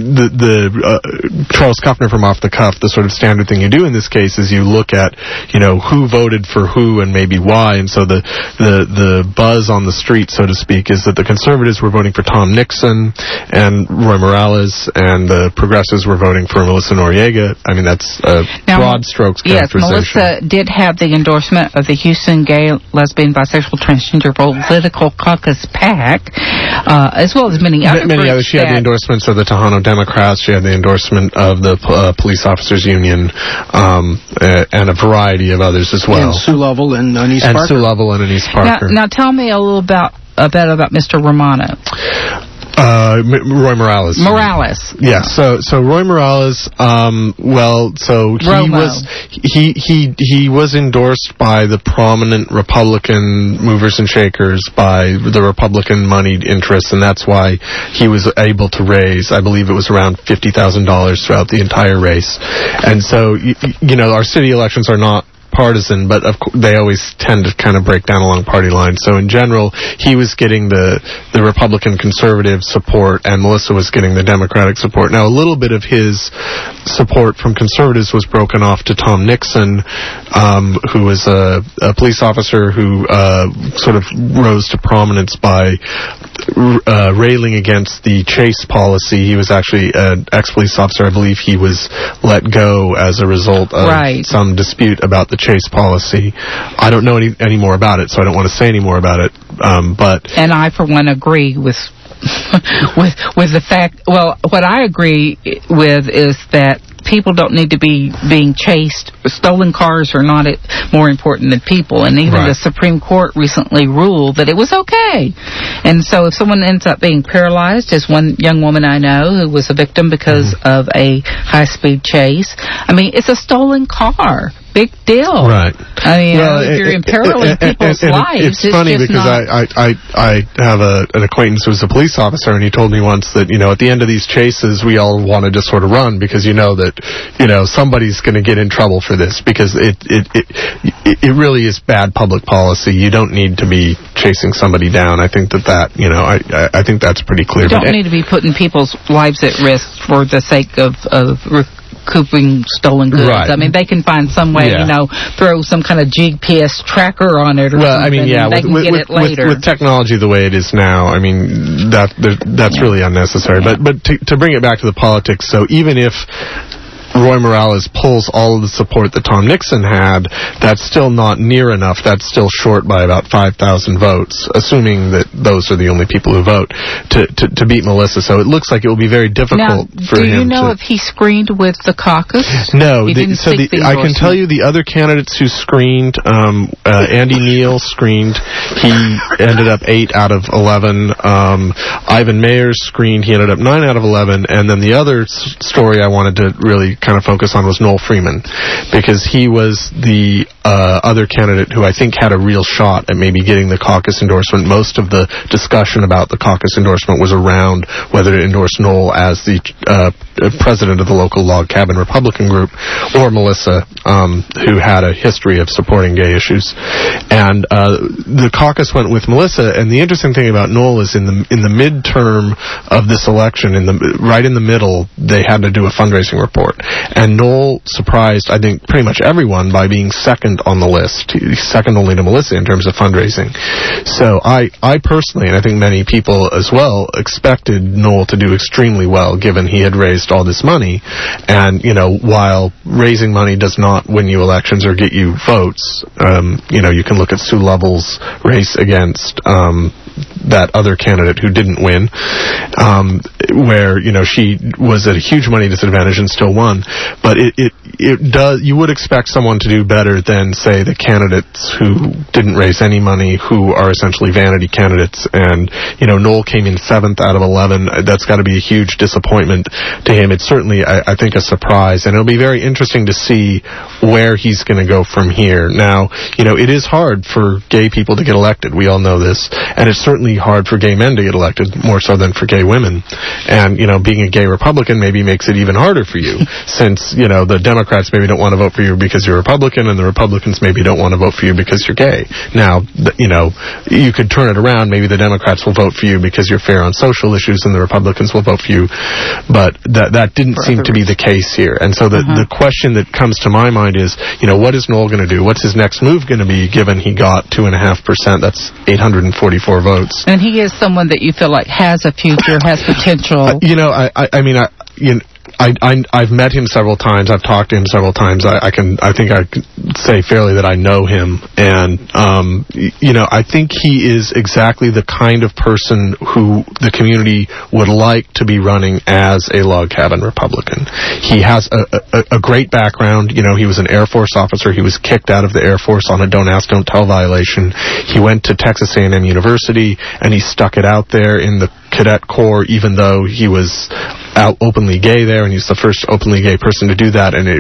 Speaker 17: Charles Kuffner from Off the Cuff, the sort of standard thing you do in this case is you look at, who voted for who and maybe why. And so the buzz on the street, so to speak, is that the conservatives were voting for Tom Nixon and Roy Morales, and the progressives were voting for Melissa Noriega. I mean, that's broad strokes characterization.
Speaker 5: Yes, Melissa did have the endorsement of the Houston Gay, Lesbian, Bisexual, Transgender Political Caucus PAC, as well as many other groups.
Speaker 17: She had the endorsements of the Tejano Democrats. She had the endorsement of the Police Officers Union, and a variety of others as well.
Speaker 16: And Sue Lovell and Anise Parker.
Speaker 5: Now tell me a little about Mr. Romano.
Speaker 17: Roy Morales. Yeah. So Roy Morales, he was endorsed by the prominent Republican movers and shakers, by the Republican moneyed interests, and that's why he was able to raise, I believe it was around $50,000 throughout the entire race. And so, our city elections are not partisan, but of course they always tend to kind of break down along party lines. So in general, he was getting the Republican conservative support, and Melissa was getting the Democratic support. Now, a little bit of his support from conservatives was broken off to Tom Nixon, who was a police officer who sort of rose to prominence by railing against the chase policy. He was actually an ex-police officer. I believe he was let go as a result of some dispute about the chase policy. I don't know any more about it, so I don't want to say any more about it.
Speaker 5: And I, for one, agree with the fact. Well, what I agree with is that people don't need to be being chased. Stolen cars are not more important than people. And even the Supreme Court recently ruled that it was okay. And so if someone ends up being paralyzed, as one young woman I know who was a victim because of a high-speed chase, I mean, it's a stolen car. Big deal.
Speaker 17: Right.
Speaker 5: I mean, if you're imperiling people's lives,
Speaker 17: it's funny because I have an acquaintance who's a police officer, and he told me once that, at the end of these chases, we all want to just sort of run because that, somebody's going to get in trouble for this, because it really is bad public policy. You don't need to be chasing somebody down. I think that I think that's pretty clear.
Speaker 5: You don't need to be putting people's lives at risk for the sake of recouping stolen goods.
Speaker 17: Right.
Speaker 5: I mean, they can find some way, throw some kind of GPS tracker on it or something.
Speaker 17: I mean, yeah,
Speaker 5: they can get it later.
Speaker 17: With technology the way it is now, I mean, that's really unnecessary.
Speaker 5: Yeah.
Speaker 17: But to bring it back to the politics, so even if Roy Morales pulls all of the support that Tom Nixon had, that's still not near enough. That's still short by about 5,000 votes, assuming that those are the only people who vote, to beat Melissa. So it looks like it will be very difficult for him to...
Speaker 5: Do you know if he screened with the caucus?
Speaker 17: No. I can tell you the other candidates who screened, Andy Neal screened. He ended up 8 out of 11. Ivan Mayers screened. He ended up 9 out of 11. And then the other story I wanted to really kind of focus on was Noel Freeman, because he was the other candidate who I think had a real shot at maybe getting the caucus endorsement. Most of the discussion about the caucus endorsement was around whether to endorse Noel as the president of the local log cabin Republican group, or Melissa, who had a history of supporting gay issues. And the caucus went with Melissa, and the interesting thing about Noel is in the midterm of this election, right in the middle, they had to do a fundraising report. And Noel surprised, I think, pretty much everyone by being second on the list. He's second only to Melissa in terms of fundraising. So I personally, and I think many people as well, expected Noel to do extremely well, given he had raised all this money. And, while raising money does not win you elections or get you votes, you can look at Sue Lovell's race against that other candidate who didn't win, where, she was at a huge money disadvantage and still won. But you would expect someone to do better than, say, the candidates who didn't raise any money, who are essentially vanity candidates. And, Noel came in 7th out of 11. That's got to be a huge disappointment to him. It's certainly, I think, a surprise. And it'll be very interesting to see where he's going to go from here. Now, it is hard for gay people to get elected. We all know this. And it's certainly hard for gay men to get elected, more so than for gay women. And, being a gay Republican maybe makes it even harder for you, since, the Democrats maybe don't want to vote for you because you're Republican, and the Republicans maybe don't want to vote for you because you're gay. Now, you could turn it around. Maybe the Democrats will vote for you because you're fair on social issues, and the Republicans will vote for you. But that didn't seem to be the case here. And so the question that comes to my mind is, what is Noel going to do? What's his next move going to be, given he got 2.5%? That's 844 votes.
Speaker 5: And he is someone that you feel like has a future, has potential.
Speaker 17: I've met him several times. I've talked to him several times. I think I could say fairly that I know him, and I think he is exactly the kind of person who the community would like to be running as a log cabin Republican. He has a great background. He was an Air Force officer. He was kicked out of the Air Force on a don't ask, don't tell violation. He went to Texas A&M University, and he stuck it out there in the Cadet Corps, even though he was out openly gay there, and he's the first openly gay person to do that. And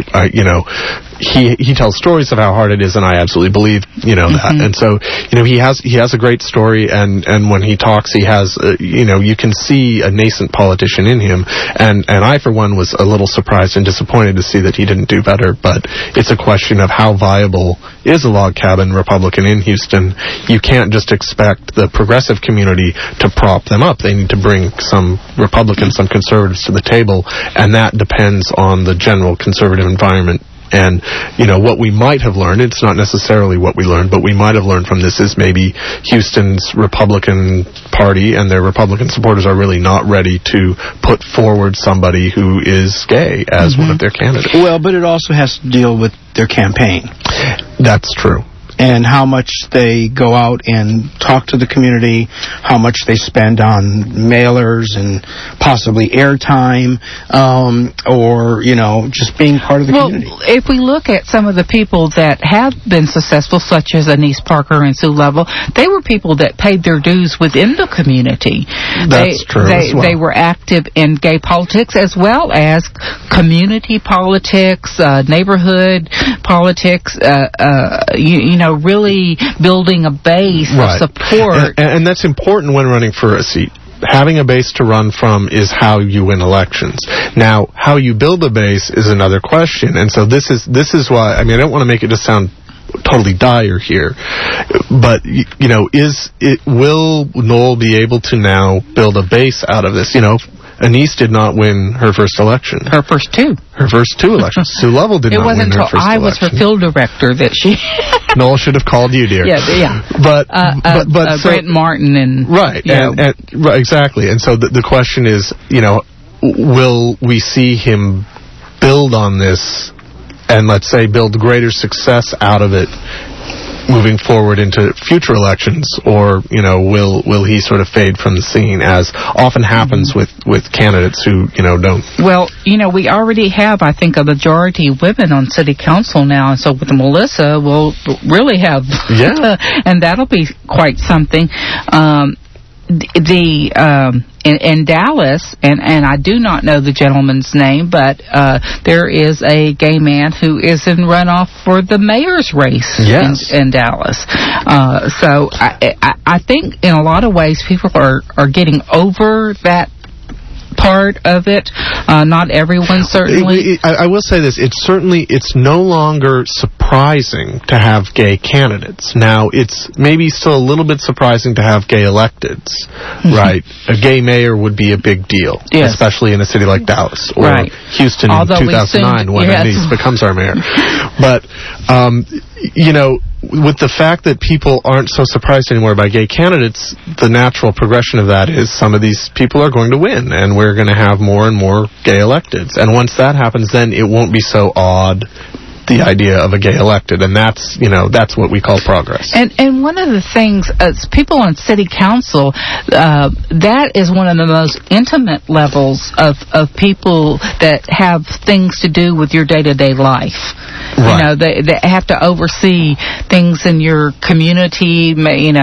Speaker 17: he tells stories of how hard it is, and I absolutely believe that. And so he has a great story, and when he talks, he has you can see a nascent politician in him, and I for one was a little surprised and disappointed to see that he didn't do better. But it's a question of how viable is a log cabin Republican in Houston. You can't just expect the progressive community to prop them up. They need to bring some Republicans, some conservatives to the table, and that depends on the general conservative environment. And, what we might have learned, it's not necessarily what we learned, but we might have learned from this is maybe Houston's Republican Party and their Republican supporters are really not ready to put forward somebody who is gay as one of their candidates.
Speaker 16: Well, but it also has to deal with their campaign.
Speaker 17: That's true.
Speaker 16: And how much they go out and talk to the community, how much they spend on mailers and possibly airtime, or, just being part of the community.
Speaker 5: Well, if we look at some of the people that have been successful, such as Anise Parker and Sue Lovell, they were people that paid their dues within the community.
Speaker 17: That's true as well.
Speaker 5: They were active in gay politics as well as community politics, neighborhood politics, really building a base of support.
Speaker 17: And that's important when running for a seat. Having a base to run from is how you win elections. Now, how you build a base is another question. And so this is why, I don't want to make it just sound totally dire here, but will Noel be able to now build a base out of this? Anise did not win her first election.
Speaker 5: Her first two.
Speaker 17: Her first two elections. Sue Lovell did not win her first election. It wasn't until
Speaker 5: I was her field director that she...
Speaker 17: Noel should have called you, dear.
Speaker 5: Yeah.
Speaker 17: But
Speaker 5: Brent Martin and...
Speaker 17: Right, and right, exactly. And so the question is, will we see him build on this and, let's say, build greater success out of it moving forward into future elections, or will he sort of fade from the scene, as often happens with candidates who don't?
Speaker 5: Well, we already have, I think, a majority of women on city council now, and so with Melissa, we'll really have, and that'll be quite something. In Dallas, and I do not know the gentleman's name, but there is a gay man who is in runoff for the mayor's race in Dallas. So I think in a lot of ways people are getting over that part of it. Not everyone, certainly.
Speaker 17: I will say this: it's no longer surprising to have gay candidates. Now, it's maybe still a little bit surprising to have gay electeds, right? A gay mayor would be a big deal, especially in a city like Dallas or Houston in 2009 when Anise becomes our mayor. But with the fact that people aren't so surprised anymore by gay candidates, the natural progression of that is some of these people are going to win, and we're going to have more and more gay electeds. And once that happens, then it won't be so odd, the idea of a gay elected, and that's what we call progress.
Speaker 5: And one of the things, people on city council, that is one of the most intimate levels of people that have things to do with your day-to-day life. Right. They have to oversee things in your community,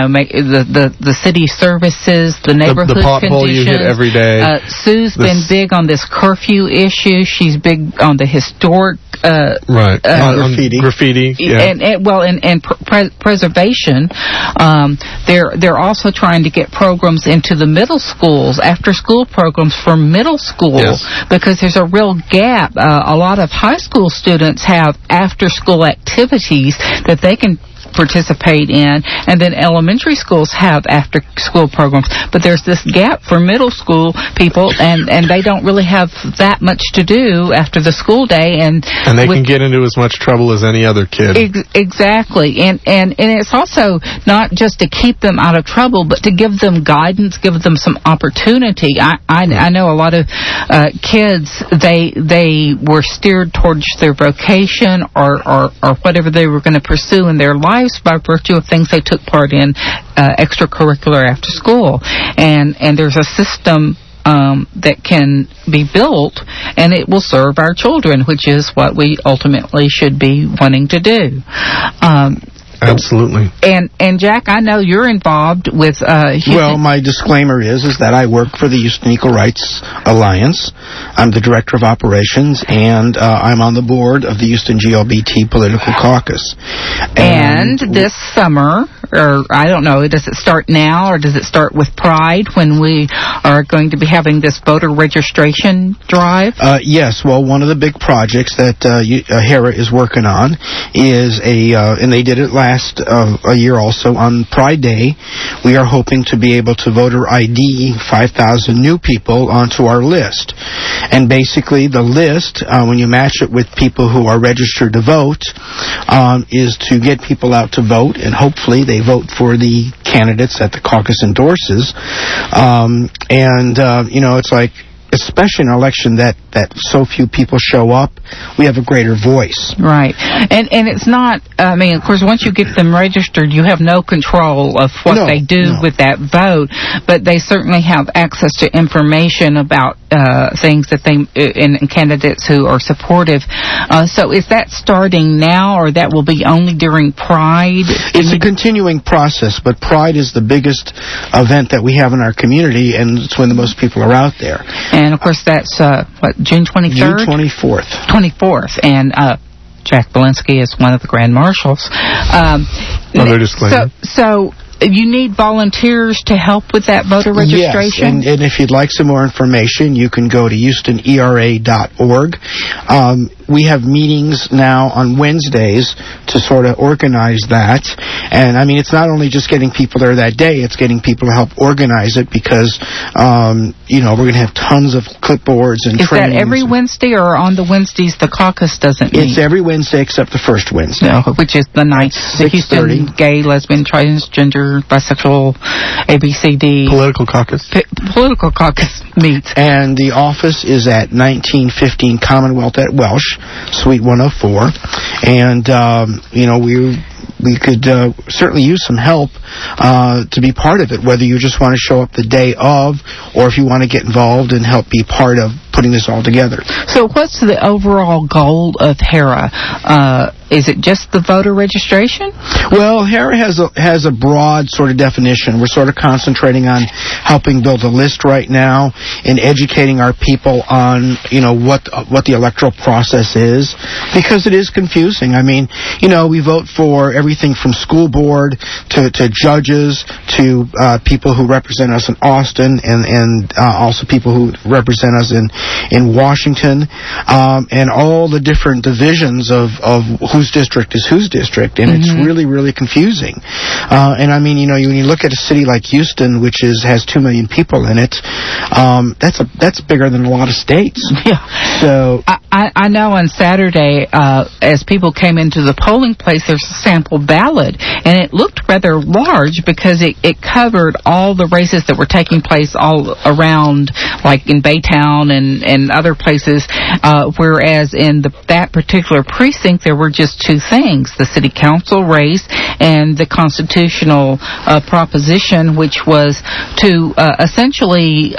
Speaker 5: the city services, the neighborhood
Speaker 17: the pothole
Speaker 5: conditions.
Speaker 17: You hit every day.
Speaker 5: Sue's been big on this curfew issue. She's big on the historic
Speaker 17: graffiti,
Speaker 5: and preservation. They're also trying to get programs into the middle schools, after school programs for middle school, because there's a real gap. A lot of high school students have after school activities that they can participate in, and then elementary schools have after school programs, but there's this gap for middle school people, and they don't really have that much to do after the school day, and
Speaker 17: they can get into as much trouble as any other kid.
Speaker 5: Exactly. And it's also not just to keep them out of trouble, but to give them guidance, give them some opportunity. I know a lot of kids, they were steered towards their vocation or whatever they were going to pursue in their life by virtue of things they took part in extracurricular after school, and there's a system that can be built, and it will serve our children, which is what we ultimately should be wanting to do.
Speaker 17: Absolutely.
Speaker 5: And Jack, I know you're involved with Houston.
Speaker 16: Well, my disclaimer is that I work for the Houston Equal Rights Alliance. I'm the director of operations, and I'm on the board of the Houston GLBT Political Caucus.
Speaker 5: And this summer, or I don't know, does it start now or does it start with Pride when we are going to be having this voter registration drive?
Speaker 16: Yes. Well, one of the big projects that HERA is working on is and they did it last a year also on Pride Day. We are hoping to be able to voter ID 5,000 new people onto our list. And basically the list, when you match it with people who are registered to vote, is to get people out to vote, and hopefully they vote for the candidates that the caucus endorses. It's like, especially in an election that so few people show up, we have a greater voice.
Speaker 5: Right. And it's not, of course, once you get them registered, you have no control of what they do with that vote, but they certainly have access to information about things that and candidates who are supportive. So is that starting now, or that will be only during Pride?
Speaker 16: It's a continuing process, but Pride is the biggest event that we have in our community, and it's when the most people are out there.
Speaker 5: And, of course, that's, June 23rd?
Speaker 16: June 24th.
Speaker 5: 24th. And Jack Belinsky is one of the Grand Marshals.
Speaker 17: Another disclaimer.
Speaker 5: So you need volunteers to help with that voter registration?
Speaker 16: Yes, and if you'd like some more information, you can go to HoustonERA.org. we have meetings now on Wednesdays to sort of organize that. And, I mean, it's not only just getting people there that day, it's getting people to help organize it because, we're going to have tons of clipboards and trainings. Is that
Speaker 5: every Wednesday, or on the Wednesdays the caucus doesn't meet?
Speaker 16: It's every Wednesday except the first Wednesday.
Speaker 5: No, which is the night. The Houston Gay, Lesbian, Transgender, Bisexual, ABCD.
Speaker 17: Political caucus.
Speaker 5: Political caucus meets.
Speaker 16: And the office is at 1915 Commonwealth at Welsh, Suite 104. And, we could certainly use some help to be part of it, whether you just want to show up the day of or if you want to get involved and help be part of putting this all together.
Speaker 5: So what's the overall goal of HERA? Is it just the voter registration?
Speaker 16: Well, HERA has a broad sort of definition. We're sort of concentrating on helping build a list right now and educating our people on, what the electoral process is, because it is confusing. I mean, we vote for everything from school board to judges to people who represent us in Austin and also people who represent us in Washington, and all the different divisions of whose district is whose district, and it's really, really confusing. And I mean, when you look at a city like Houston, which has 2 million people in it, that's bigger than a lot of states.
Speaker 5: Yeah.
Speaker 16: So
Speaker 5: I know on Saturday, as people came into the polling place, there's a sample ballot, and it looked rather large because it covered all the races that were taking place all around, like in Baytown and other places, whereas in that particular precinct, there were just 2 things: the city council race and the constitutional proposition, which was to essentially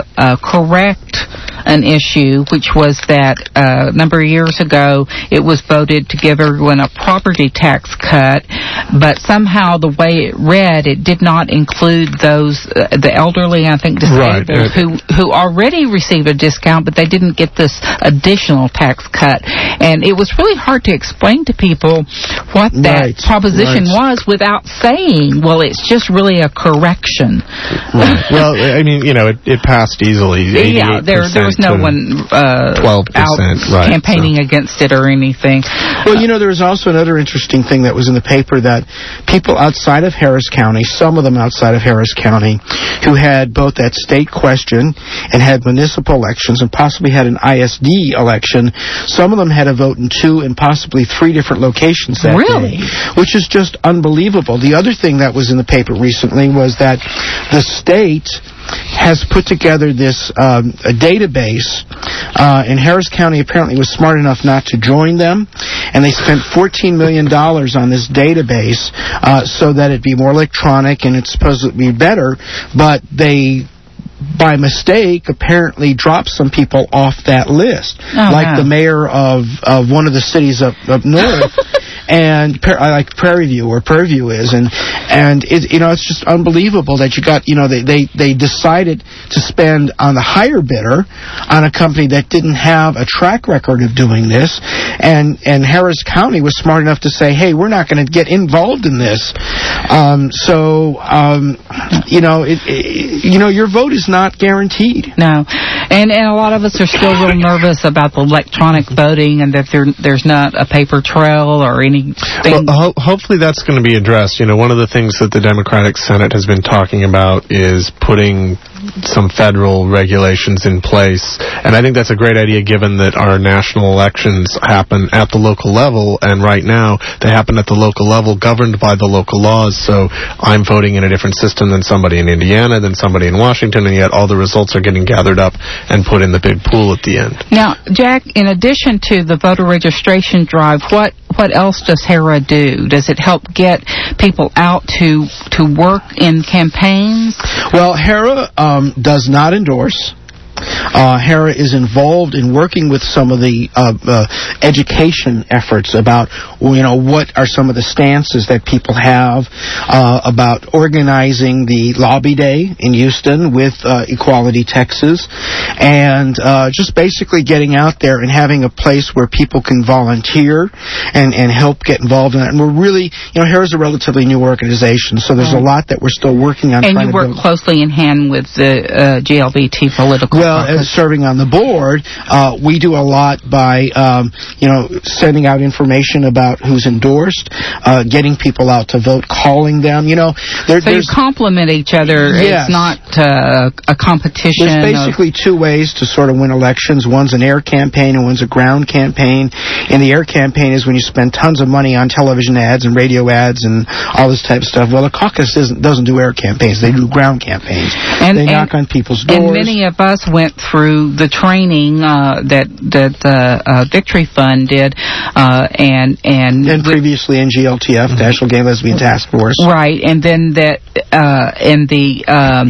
Speaker 5: correct an issue, which was that a number of years ago it was voted to give everyone a property tax cut, but somehow the way it read, it did not include those the elderly, I think disabled, who already received a discount, but they didn't get this additional tax cut. And it was really hard to explain to people what that proposition was without saying, well, it's just really a correction.
Speaker 17: Right. Well, I mean, it passed easily.
Speaker 5: Yeah, there was no one
Speaker 17: 12%
Speaker 5: out campaigning against it or anything.
Speaker 16: Well, there was also another interesting thing that was in the paper, that people outside of Harris County, some of them outside of Harris County, who had both that state question and had municipal elections and possibly had an ISD election, some of them had a vote in 2 and possibly 3 different locations that day, which is just unbelievable. The other thing that was in the paper recently was that the state has put together this a database, and Harris County apparently was smart enough not to join them, and they spent $14 million on this database so that it'd be more electronic and it's supposed to be better, but they, by mistake, apparently dropped some people off that list, the mayor of one of the cities up north. And like Prairie View, where Prairie View is, and it's just unbelievable that you got, they decided to spend on the higher bidder on a company that didn't have a track record of doing this, and Harris County was smart enough to say, hey, we're not going to get involved in this. Your vote is not guaranteed.
Speaker 5: No, and a lot of us are still real nervous about the electronic voting, and that there's not a paper trail or any.
Speaker 17: Well, hopefully that's going to be addressed. One of the things that the Democratic Senate has been talking about is putting some federal regulations in place, and I think that's a great idea given that our national elections happen at the local level, and right now they happen at the local level governed by the local laws. So I'm voting in a different system than somebody in Indiana, than somebody in Washington, and yet all the results are getting gathered up and put in the big pool at the end.
Speaker 5: Now, Jack, in addition to the voter registration drive, what else does HERA do? Does it help get people out to work in campaigns?
Speaker 16: Well, HERA does not endorse. HERA is involved in working with some of the education efforts about, what are some of the stances that people have about organizing the lobby day in Houston with Equality Texas, and just basically getting out there and having a place where people can volunteer and help get involved in that. And we're really, HERA is a relatively new organization, so there's a lot that we're still working on.
Speaker 5: And you work closely in hand with the GLBT political
Speaker 16: Well, as serving on the board, we do a lot by, sending out information about who's endorsed, getting people out to vote, calling them.
Speaker 5: So you complement each other.
Speaker 16: Yes.
Speaker 5: It's not a competition.
Speaker 16: There's basically two ways to sort of win elections. One's an air campaign and one's a ground campaign. And the air campaign is when you spend tons of money on television ads and radio ads and all this type of stuff. Well, the caucus doesn't do air campaigns. They do ground campaigns. They knock on people's doors.
Speaker 5: And many of us went through the training that Victory Fund did, and
Speaker 16: previously in GLTF, National Gay Lesbian Task Force.
Speaker 5: Right, and then that in the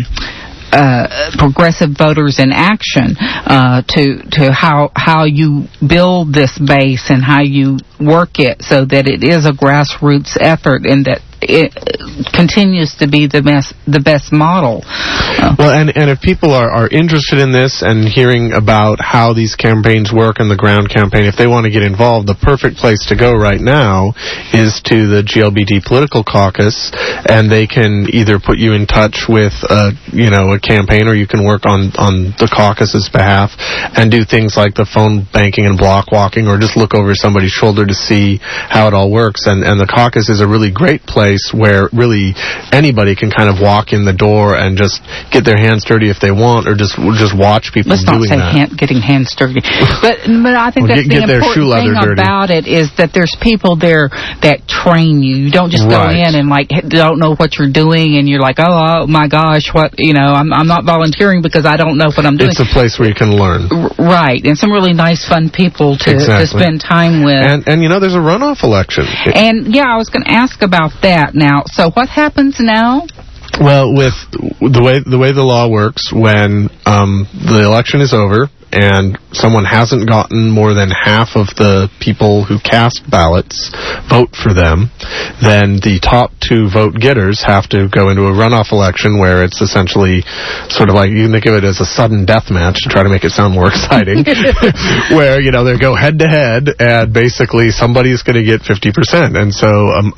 Speaker 5: Progressive Voters in Action to how you build this base and how you work it so that it is a grassroots effort and that it continues to be the best model.
Speaker 17: Well, and if people are interested in this and hearing about how these campaigns work and the ground campaign, if they want to get involved, the perfect place to go right now is to the GLBT Political Caucus, and they can either put you in touch with a campaign, or you can work on the caucus's behalf and do things like the phone banking and block walking, or just look over somebody's shoulder to see how it all works. And the caucus is a really great place where really anybody can kind of walk in the door and just get their hands dirty if they want, or just watch people doing that.
Speaker 5: Let's not say getting hands dirty. But I think that's the important thing about it is that there's people there that train you. You don't just go in and don't know what you're doing, and you're like, oh my gosh, what I'm not volunteering because I don't know what I'm doing.
Speaker 17: It's a place where you can learn.
Speaker 5: Right, and some really nice, fun people to spend time with.
Speaker 17: And there's a runoff election.
Speaker 5: And I was going to ask about that now. So what happens now?
Speaker 17: Well, with the way the law works, when the election is over and someone hasn't gotten more than half of the people who cast ballots vote for them, then the top two vote getters have to go into a runoff election where it's essentially sort of like, you can think of it as a sudden death match to try to make it sound more exciting, where, they go head to head and basically somebody's going to get 50%. And so, I'm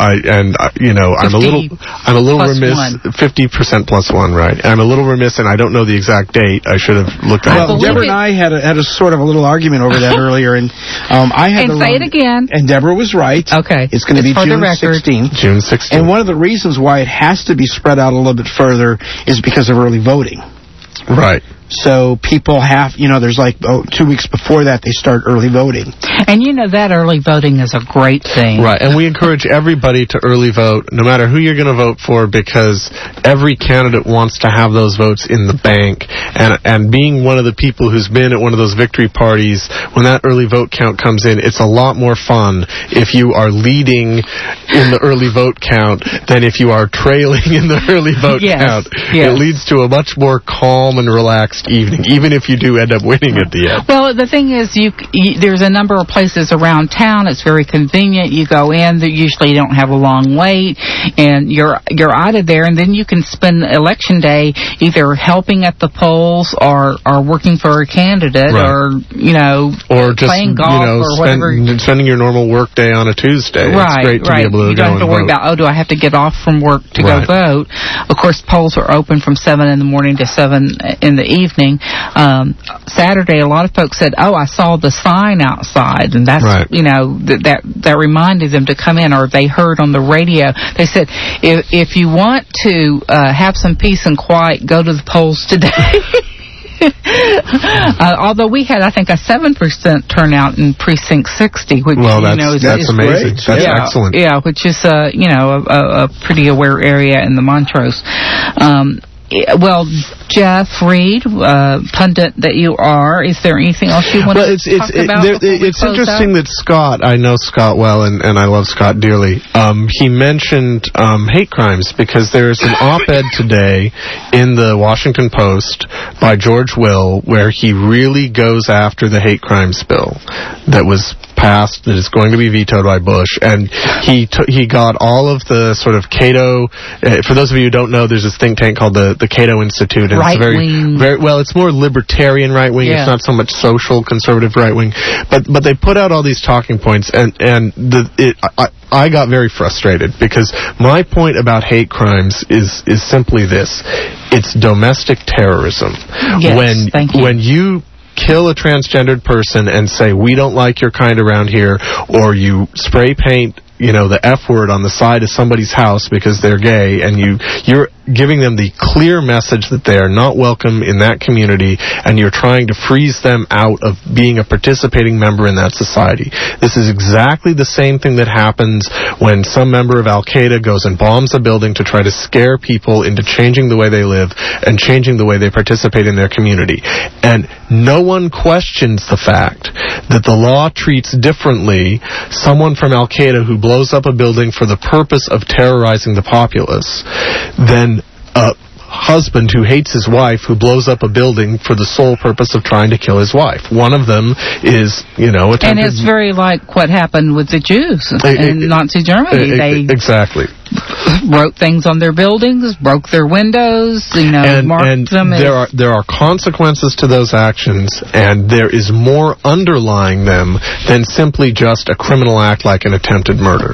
Speaker 17: a little remiss, 50% plus one, right? I'm a little remiss and I don't know the exact date. I should have looked at it.
Speaker 16: Well, Deborah and I had a sort of a little argument over that earlier, and I had
Speaker 5: to say it again.
Speaker 16: And Deborah was right.
Speaker 5: Okay,
Speaker 16: it's going to be June 16th.
Speaker 17: June 16th.
Speaker 16: And one of the reasons why it has to be spread out a little bit further is because of early voting.
Speaker 17: Right.
Speaker 16: So people have, there's 2 weeks before that they start early voting.
Speaker 5: And that early voting is a great thing.
Speaker 17: Right, and we encourage everybody to early vote, no matter who you're going to vote for, because every candidate wants to have those votes in the bank. And being one of the people who's been at one of those victory parties, when that early vote count comes in, it's a lot more fun if you are leading in the early vote count than if you are trailing in the early vote count. Yes. It leads to a much more calm and relaxed evening, even if you do end up winning at the end.
Speaker 5: Well, the thing is, there's a number of places around town. It's very convenient. You go in, they usually don't have a long wait, and you're out of there, and then you can spend election day either helping at the polls or working for a candidate, or
Speaker 17: just
Speaker 5: playing golf or whatever.
Speaker 17: Spending your normal work day on a Tuesday. It's great to be able to
Speaker 5: you don't have to worry about, do I have to get off from work to go vote? Of course, polls are open from 7 in the morning to 7 in the evening. Saturday, a lot of folks said, I saw the sign outside, and that's, that reminded them to come in, or they heard on the radio. They said, if you want to have some peace and quiet, go to the polls today. Although we had, I think, a 7% turnout in Precinct 60, which
Speaker 17: that's amazing. Great. That's excellent.
Speaker 5: Yeah, which is a pretty aware area in the Montrose. Well, Jeff Reed, pundit that you are, is there anything else you want to talk about?
Speaker 17: It's interesting that Scott, I know Scott well, and I love Scott dearly. He mentioned hate crimes because there's an op-ed today in the Washington Post by George Will where he really goes after the hate crimes bill that was passed that is going to be vetoed by Bush, and he got all of the sort of Cato. For those of you who don't know, there's this think tank called the Cato Institute, and
Speaker 5: right
Speaker 17: it's
Speaker 5: wing.
Speaker 17: very well. It's more libertarian right wing.
Speaker 5: Yeah.
Speaker 17: It's not so much social conservative right wing, but they put out all these talking points, and I got very frustrated because my point about hate crimes is simply this: it's domestic terrorism.
Speaker 5: Yes, thank you.
Speaker 17: When you kill a transgendered person and say, we don't like your kind around here, or you spray paint, the F word on the side of somebody's house because they're gay, and you're giving them the clear message that they are not welcome in that community, and you're trying to freeze them out of being a participating member in that society. This is exactly the same thing that happens when some member of Al-Qaeda goes and bombs a building to try to scare people into changing the way they live and changing the way they participate in their community. And no one questions the fact that the law treats differently someone from Al-Qaeda who blows up a building for the purpose of terrorizing the populace than a husband who hates his wife who blows up a building for the sole purpose of trying to kill his wife. One of them is, attempted...
Speaker 5: And it's very like what happened with the Jews in Nazi Germany. They
Speaker 17: exactly
Speaker 5: wrote things on their buildings, broke their windows, marked them.
Speaker 17: There are consequences to those actions, and there is more underlying them than simply just a criminal act like an attempted murder.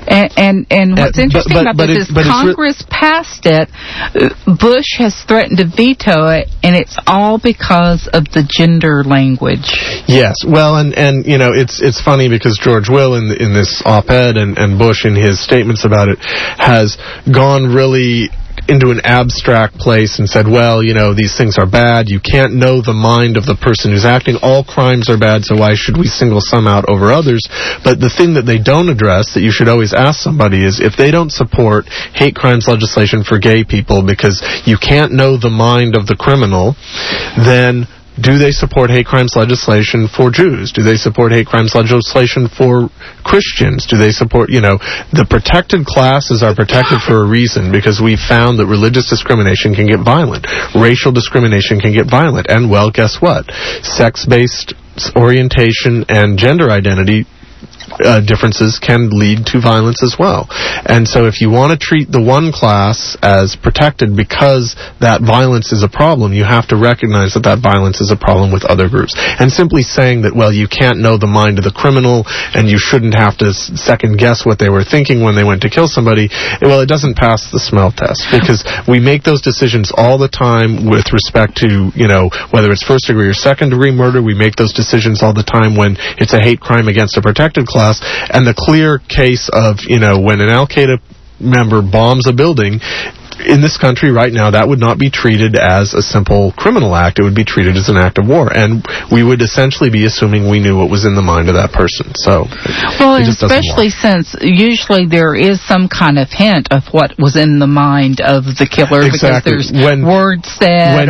Speaker 5: And what's interesting about this is Congress passed it. Bush has threatened to veto it, and it's all because of the gender language.
Speaker 17: Yes, well, and it's funny because George Will in this op-ed and Bush in his statements about it has gone really into an abstract place and said, well, these things are bad. You can't know the mind of the person who's acting. All crimes are bad, so why should we single some out over others? But the thing that they don't address that you should always ask somebody is if they don't support hate crimes legislation for gay people because you can't know the mind of the criminal, then do they support hate crimes legislation for Jews? Do they support hate crimes legislation for Christians? Do they support, the protected classes are protected for a reason because we found that religious discrimination can get violent. Racial discrimination can get violent. And, well, guess what? Sex-based orientation and gender identity differences can lead to violence as well. And so if you want to treat the one class as protected because that violence is a problem, you have to recognize that violence is a problem with other groups. And simply saying that, well, you can't know the mind of the criminal and you shouldn't have to second guess what they were thinking when they went to kill somebody, well, it doesn't pass the smell test because we make those decisions all the time with respect to, whether it's first degree or second degree murder. We make those decisions all the time when it's a hate crime against a protected class. And the clear case of, when an Al-Qaeda member bombs a building, in this country right now, that would not be treated as a simple criminal act. It would be treated as an act of war. And we would essentially be assuming we knew what was in the mind of that person. So,
Speaker 5: well, and especially since usually there is some kind of hint of what was in the mind of the killer
Speaker 17: exactly.
Speaker 5: because there's words said.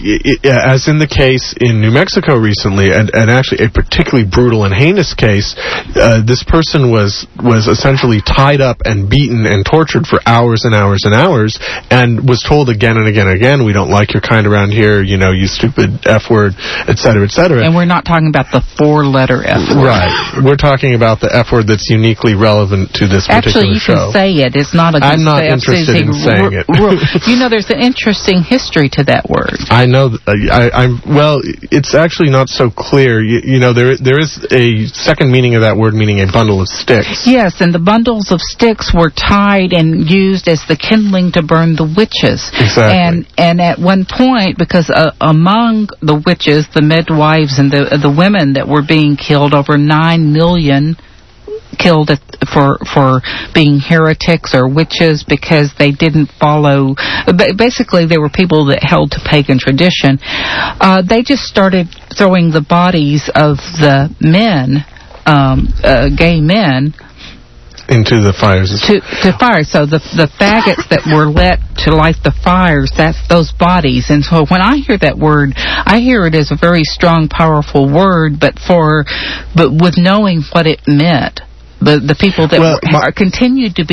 Speaker 17: As in the case in New Mexico recently, and actually a particularly brutal and heinous case, this person was essentially tied up and beaten and tortured for hours and hours and hours, and was told again and again and again, we don't like your kind around here, you stupid F word, et cetera, et cetera.
Speaker 5: And we're not talking about the 4-letter F word.
Speaker 17: Right. We're talking about the F word that's uniquely relevant to this particular show.
Speaker 5: Actually, you can say it. It's not a
Speaker 17: I'm not interested in saying it.
Speaker 5: There's an interesting history to that word.
Speaker 17: I know. Well, it's actually not so clear. There is a second meaning of that word, meaning a bundle of sticks.
Speaker 5: Yes, and the bundles of sticks were tied and used as the kindling to burn the witches.
Speaker 17: Exactly.
Speaker 5: And at one point, because among the witches, the midwives and the women that were being killed, over 9 million killed for being heretics or witches because they didn't follow. Basically, they were people that held to pagan tradition. They just started throwing the bodies of the men, gay men,
Speaker 17: into the fires.
Speaker 5: To fires. So the faggots that were lit to light the fires, that's those bodies. And so when I hear that word, I hear it as a very strong, powerful word, but with knowing what it meant. The people that continued to be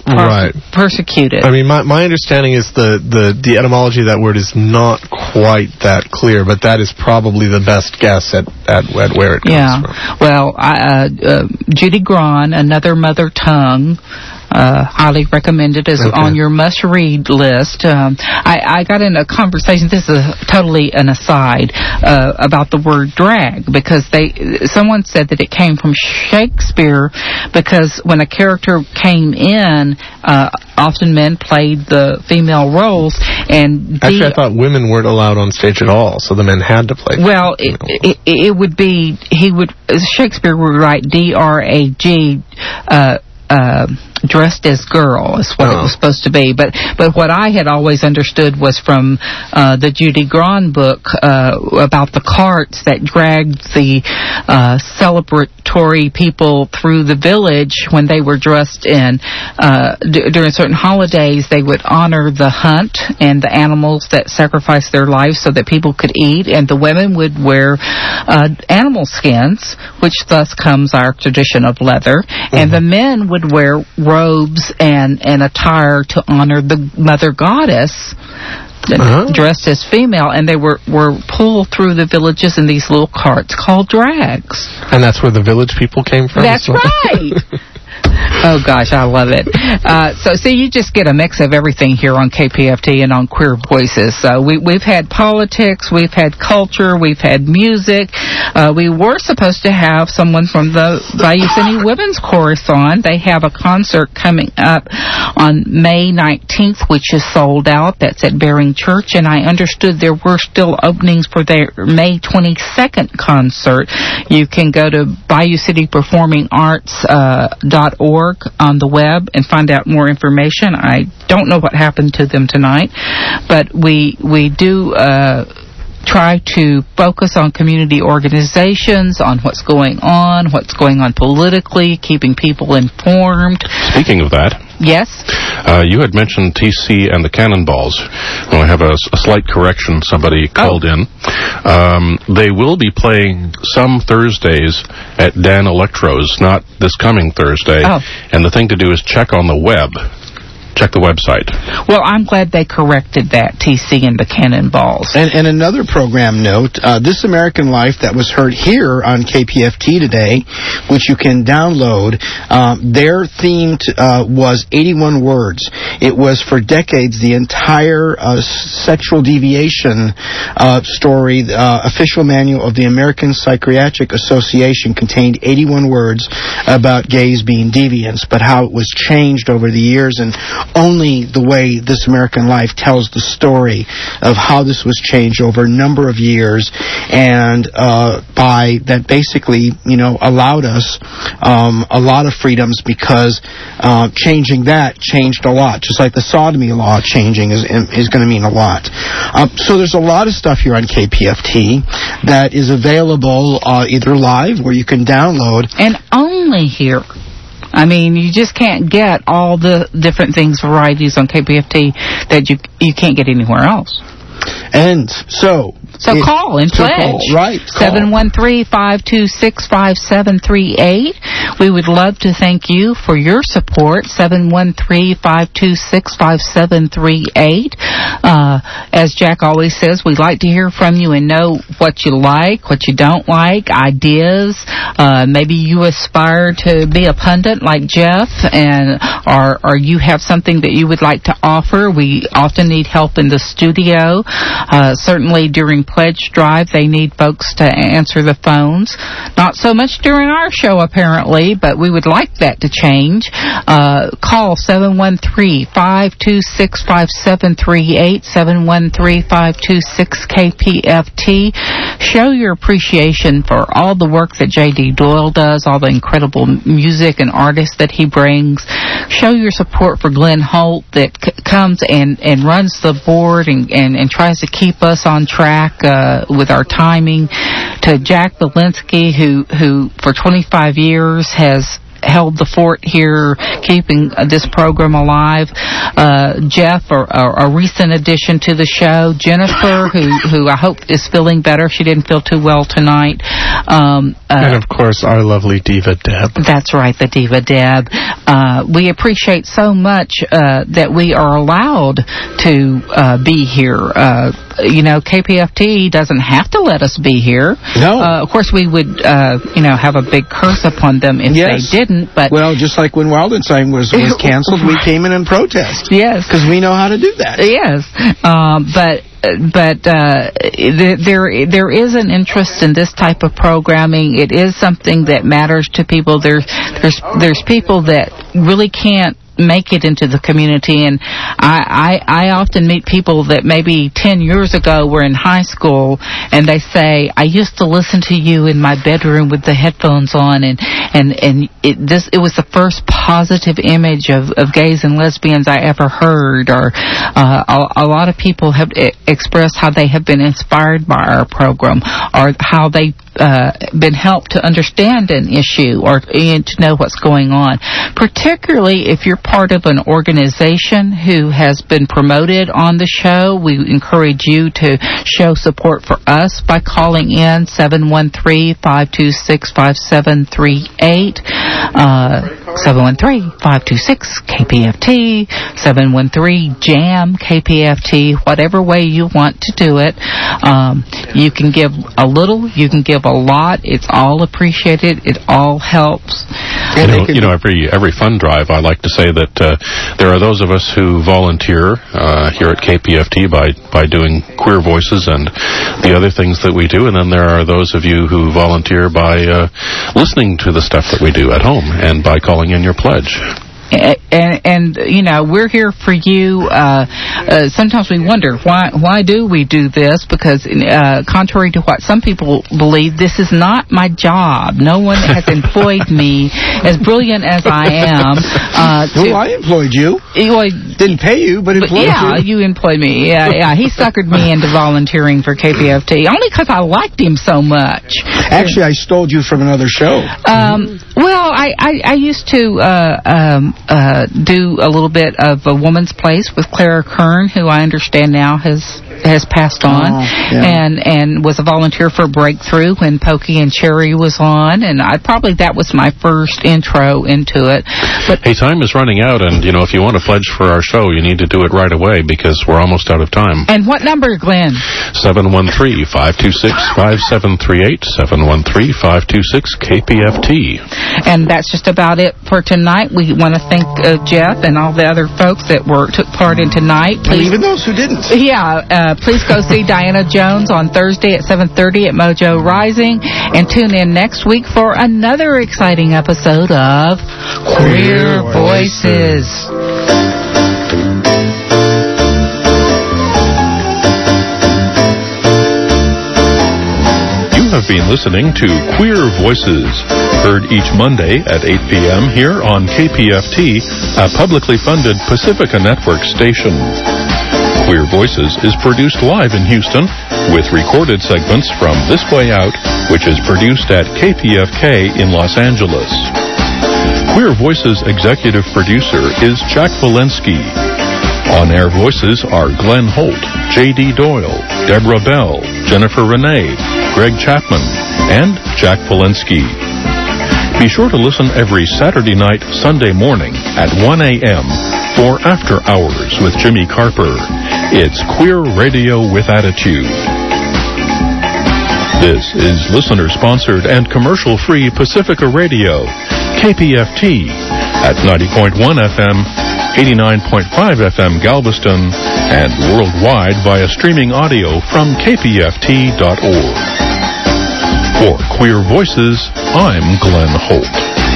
Speaker 5: persecuted.
Speaker 17: I mean, my understanding is the etymology of that word is not quite that clear, but that is probably the best guess at where it comes from.
Speaker 5: Well, Judy Grahn, Another Mother Tongue, highly recommended, is on your must-read list. I got in a conversation, this is totally an aside, about the word drag, because someone said that it came from Shakespeare, because when a character came in, often men played the female roles, and
Speaker 17: actually I thought women weren't allowed on stage at all, so the men had to play.
Speaker 5: Well, it would be, Shakespeare would write D-R-A-G, dressed as girl is what it was supposed to be, but what I had always understood was from the Judy Grahn book about the carts that dragged the celebratory people through the village when they were dressed in during certain holidays. They would honor the hunt and the animals that sacrificed their lives so that people could eat, and the women would wear animal skins, which thus comes our tradition of leather, and the men would wear robes and attire to honor the mother goddess, dressed as female, and they were pulled through the villages in these little carts called drags.
Speaker 17: And that's where the village people came from?
Speaker 5: That's right! Oh, gosh, I love it. So, see, you just get a mix of everything here on KPFT and on Queer Voices. So we've had politics, we've had culture, we've had music. We were supposed to have someone from the Bayou City Women's Chorus on. They have a concert coming up on May 19th, which is sold out. That's at Bering Church, and I understood there were still openings for their May 22nd concert. You can go to BayouCityPerformingArts.org on the web and find out more information. I don't know what happened to them tonight, but we do try to focus on community organizations, on what's going on politically, keeping people informed.
Speaker 3: Speaking of that,
Speaker 5: yes?
Speaker 3: You had mentioned TC and the Cannonballs. Well, I have a slight correction. Somebody called in. They will be playing some Thursdays at Dan Electro's, not this coming Thursday. And the thing to do is check on the web. Check the website.
Speaker 5: Well, I'm glad they corrected that, TC and the Cannonballs.
Speaker 16: And another program note, This American Life that was heard here on KPFT today, which you can download, their theme was 81 words. It was for decades the entire sexual deviation story. The official manual of the American Psychiatric Association contained 81 words about gays being deviants, but how it was changed over the years, and only the way This American Life tells the story of how this was changed over a number of years, and by that basically, allowed us a lot of freedoms, because changing that changed a lot. Just like the sodomy law changing is going to mean a lot. So there's a lot of stuff here on KPFT that is available either live where you can download.
Speaker 5: And only here. I mean, you just can't get all the different things, varieties on KPFT that you can't get anywhere else.
Speaker 16: And so
Speaker 5: call and pledge.
Speaker 16: Right.
Speaker 5: 713-526-5738. We would love to thank you for your support. 713-526-5738. As Jack always says, we'd like to hear from you and know what you like, what you don't like, ideas. Maybe you aspire to be a pundit like Jeff, or you have something that you would like to offer. We often need help in the studio. Certainly during Pledge Drive, they need folks to answer the phones. Not so much during our show, apparently, but we would like that to change. Call 713-526-5738, 713-526-KPFT. Show your appreciation for all the work that J.D. Doyle does, all the incredible music and artists that he brings. Show your support for Glenn Holt that comes and runs the board and tries to keep us on track with our timing. To Jack Belinsky, who for 25 years has held the fort here, keeping this program alive. Jeff, a recent addition to the show. Jennifer, who I hope is feeling better. She didn't feel too well tonight.
Speaker 17: and of course, our lovely diva Deb.
Speaker 5: That's right, the diva Deb. We appreciate so much that we are allowed to be here. KPFT doesn't have to let us be here.
Speaker 16: No.
Speaker 5: Of course, we would, have a big curse upon them if they didn't. But
Speaker 16: just like when Wildenstein was canceled, we came in and protest.
Speaker 5: Yes,
Speaker 16: because we know how to do that.
Speaker 5: Yes, there is an interest in this type of programming. It is something that matters to people. There's people that really can't make it into the community, and I often meet people that maybe 10 years ago were in high school, and they say, I used to listen to you in my bedroom with the headphones on, and it was the first positive image of gays and lesbians I ever heard. Or a lot of people have expressed how they have been inspired by our program, or how they've been helped to understand an issue or to know what's going on. Particularly if you're part of an organization who has been promoted on the show, we encourage you to show support for us by calling in 713-526-5738, 713-526-KPFT, 713-JAM-KPFT, whatever way you want to do it. You can give a little, you can give a lot. It's all appreciated. It all helps.
Speaker 3: Every fund drive, I like to say that there are those of us who volunteer here at KPFT by doing Queer Voices and the other things that we do, and then there are those of you who volunteer by listening to the stuff that we do at home and by calling in your pledge.
Speaker 5: And we're here for you. Sometimes we wonder, why do we do this? Because contrary to what some people believe, this is not my job. No one has employed me, as brilliant as I am.
Speaker 16: I employed you. Didn't pay you, but employed you.
Speaker 5: Yeah, you employed me. Yeah. He suckered me into volunteering for KPFT, only because I liked him so much.
Speaker 16: Actually, I stole you from another show.
Speaker 5: I used to do a little bit of A Woman's Place with Clara Kern, who I understand now has passed on, and was a volunteer for Breakthrough when Pokey and Cherry was on, and that was my first intro into it. But
Speaker 3: hey, time is running out, and if you want to pledge for our show, you need to do it right away because we're almost out of time.
Speaker 5: And what number, Glenn?
Speaker 3: 713-526-5738, 713-526-KPFT.
Speaker 5: And that's just about it for tonight. We want to thank Jeff and all the other folks that took part in tonight.
Speaker 16: Please, and even those who didn't.
Speaker 5: Yeah, please go see Diana Jones on Thursday at 7:30 at Mojo Rising, and tune in next week for another exciting episode of Queer Voices.
Speaker 3: You have been listening to Queer Voices, heard each Monday at 8 p.m. here on KPFT, a publicly funded Pacifica Network station. Queer Voices is produced live in Houston with recorded segments from This Way Out, which is produced at KPFK in Los Angeles. Queer Voices executive producer is Jack Walensky. On-air voices are Glenn Holt, J.D. Doyle, Deborah Bell, Jennifer Renee, Greg Chapman, and Jack Walensky. Be sure to listen every Saturday night, Sunday morning at 1 a.m. for After Hours with Jimmy Carper. It's Queer Radio with Attitude. This is listener-sponsored and commercial-free Pacifica Radio, KPFT, at 90.1 FM, 89.5 FM Galveston, and worldwide via streaming audio from kpft.org. For Queer Voices, I'm Glenn Holt.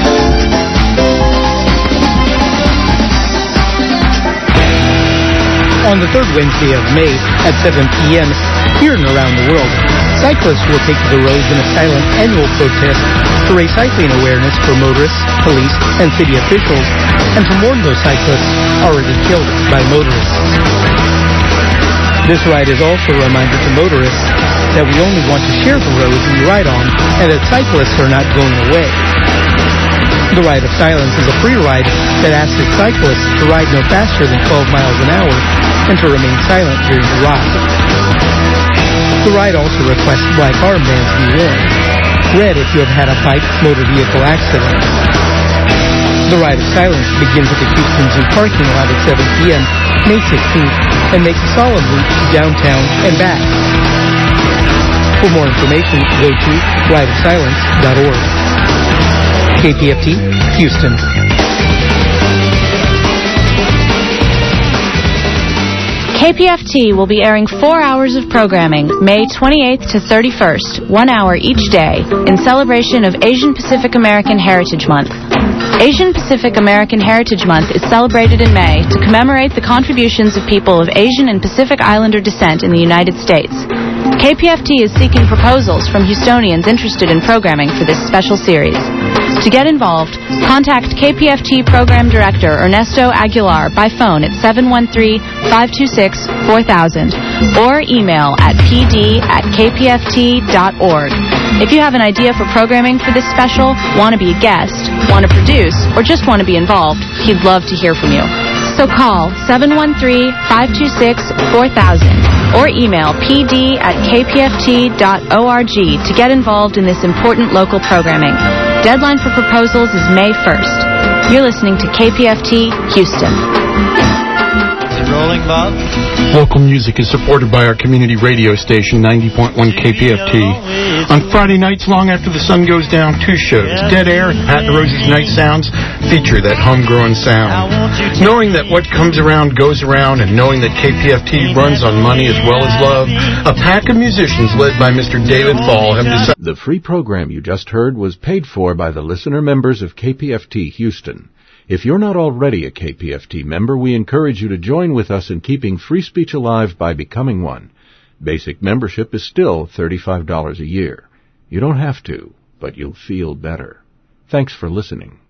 Speaker 18: On the third Wednesday of May at 7 p.m. here and around the world, cyclists will take to the roads in a silent annual protest to raise cycling awareness for motorists, police, and city officials, and to mourn those cyclists already killed by motorists. This ride is also a reminder to motorists that we only want to share the roads we ride on and that cyclists are not going away. The Ride of Silence is a free ride that asks its cyclists to ride no faster than 12 miles an hour and to remain silent during the ride. The ride also requests black armbands be worn. Red if you have had a bike motor vehicle accident. The Ride of Silence begins at the Houston Zoo parking lot at 7 p.m. May 16th and makes a solid route to downtown and back. For more information, go to rideofsilence.org. KPFT, Houston.
Speaker 19: KPFT will be airing 4 hours of programming, May 28th to 31st, 1 hour each day, in celebration of Asian Pacific American Heritage Month. Asian Pacific American Heritage Month is celebrated in May to commemorate the contributions of people of Asian and Pacific Islander descent in the United States. KPFT is seeking proposals from Houstonians interested in programming for this special series. To get involved, contact KPFT Program Director Ernesto Aguilar by phone at 713-526-4000 or email at pd@kpft.org. If you have an idea for programming for this special, want to be a guest, want to produce, or just want to be involved, he'd love to hear from you. So call 713-526-4000 or email pd@kpft.org to get involved in this important local programming. Deadline for proposals is May 1st. You're listening to KPFT Houston.
Speaker 20: Rolling, Bob?
Speaker 16: Local music is supported by our community radio station, 90.1 KPFT. On Friday nights, long after the sun goes down, 2 shows. Dead Air and Pat and Rosie's Night Sounds feature that homegrown sound. Knowing that what comes around goes around, and knowing that KPFT runs on money as well as love, a pack of musicians led by Mr. David Fall have decided...
Speaker 3: The free program you just heard was paid for by the listener members of KPFT Houston. If you're not already a KPFT member, we encourage you to join with us in keeping free speech alive by becoming one. Basic membership is still $35 a year. You don't have to, but you'll feel better. Thanks for listening.